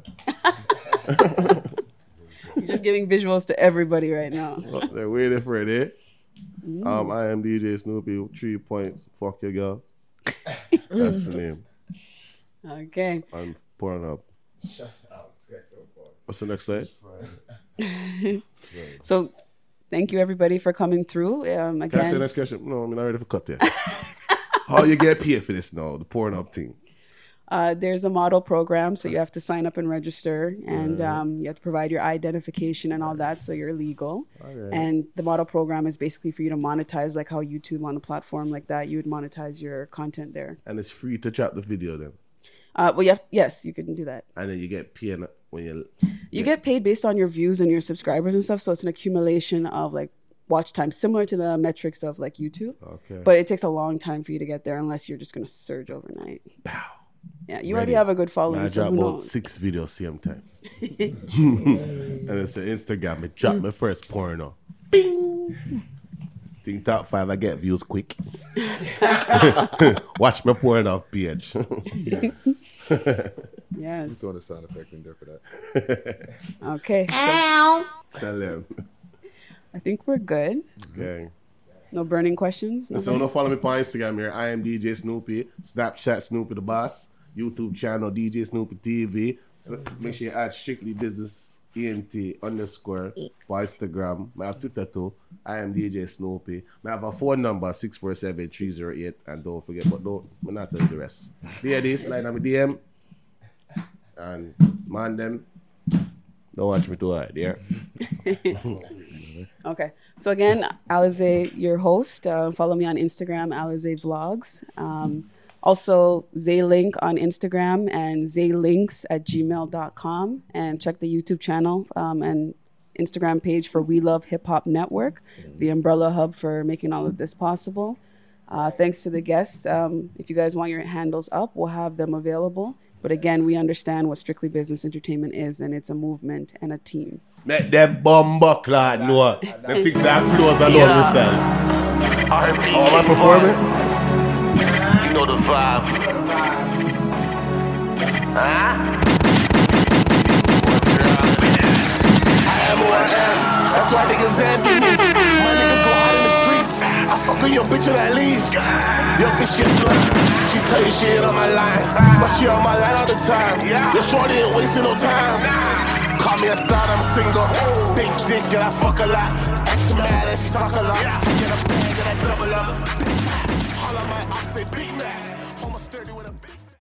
You're just giving visuals to everybody right now. Oh, they're waiting for it. Eh? I am DJ Snoopy. 3 points. Fuck your girl. That's the name. Okay. I'm Pornhub. Shut up. This guy's so bored. What's the next site? So, thank you everybody for coming through. Can I say Again, the next question? No, I'm not ready for cut yet. How you get paid for this now? The Pornhub thing. there's a model program, so you have to sign up and register, and you have to provide your identification and all that, so you're legal. And the model program is basically for you to monetize, like how YouTube on a platform like that, you would monetize your content there. And it's free to chat the video then. Well, yes, you can do that. And then you get paid when you get paid based on your views and your subscribers and stuff. So it's an accumulation of like watch time, similar to the metrics of like YouTube. Okay. But it takes a long time for you to get there unless you're just gonna surge overnight. Pow. Yeah, you already have a good following. I so drop who about knows? 6 videos same time. And it's the Instagram. I drop my first porno. Bing. Think top 5, I get views quick. Watch my porno page. Yes. Just throwing a sound effect in there for that. Okay. So Tell them. I think we're good. Okay. No burning questions. So don't follow me on Instagram here. I am DJ Snoopy. Snapchat Snoopy the Boss. YouTube channel DJ Snoopy TV. Make sure you add Strictly Business ENT _ for Instagram. I have Twitter too. I am DJ Snoopy. I have a phone number 647-308. And don't forget, but don't not tell you the rest. There this line on my DM. And man them. Don't watch me too hard, yeah. Okay. So again, Alize, your host. Follow me on Instagram, Alize Vlogs. Also, Zaylink on Instagram and zaylinks@gmail.com. And check the YouTube channel and Instagram page for We Love Hip Hop Network, the umbrella hub for making all of this possible. Thanks to the guests. If you guys want your handles up, we'll have them available. But again, we understand what Strictly Business Entertainment is, and it's a movement and a team. Make them bumbo clad know. Them things are close alone with self. Oh, am I performing? You know the vibe. Huh? I am who I am. That's why niggas envy me. My niggas go out in the streets. I fuck with your bitch and I leave. Your bitch just left. She tell you she ain't on my line, but she on my line all the time. Your shorty ain't wasting no time. Call me a thought, I'm single. Big dick and I fuck a lot. Ex mad and she talk a lot. I get a bag and I double up. All of my ops say Big Mac. Almost 30 with a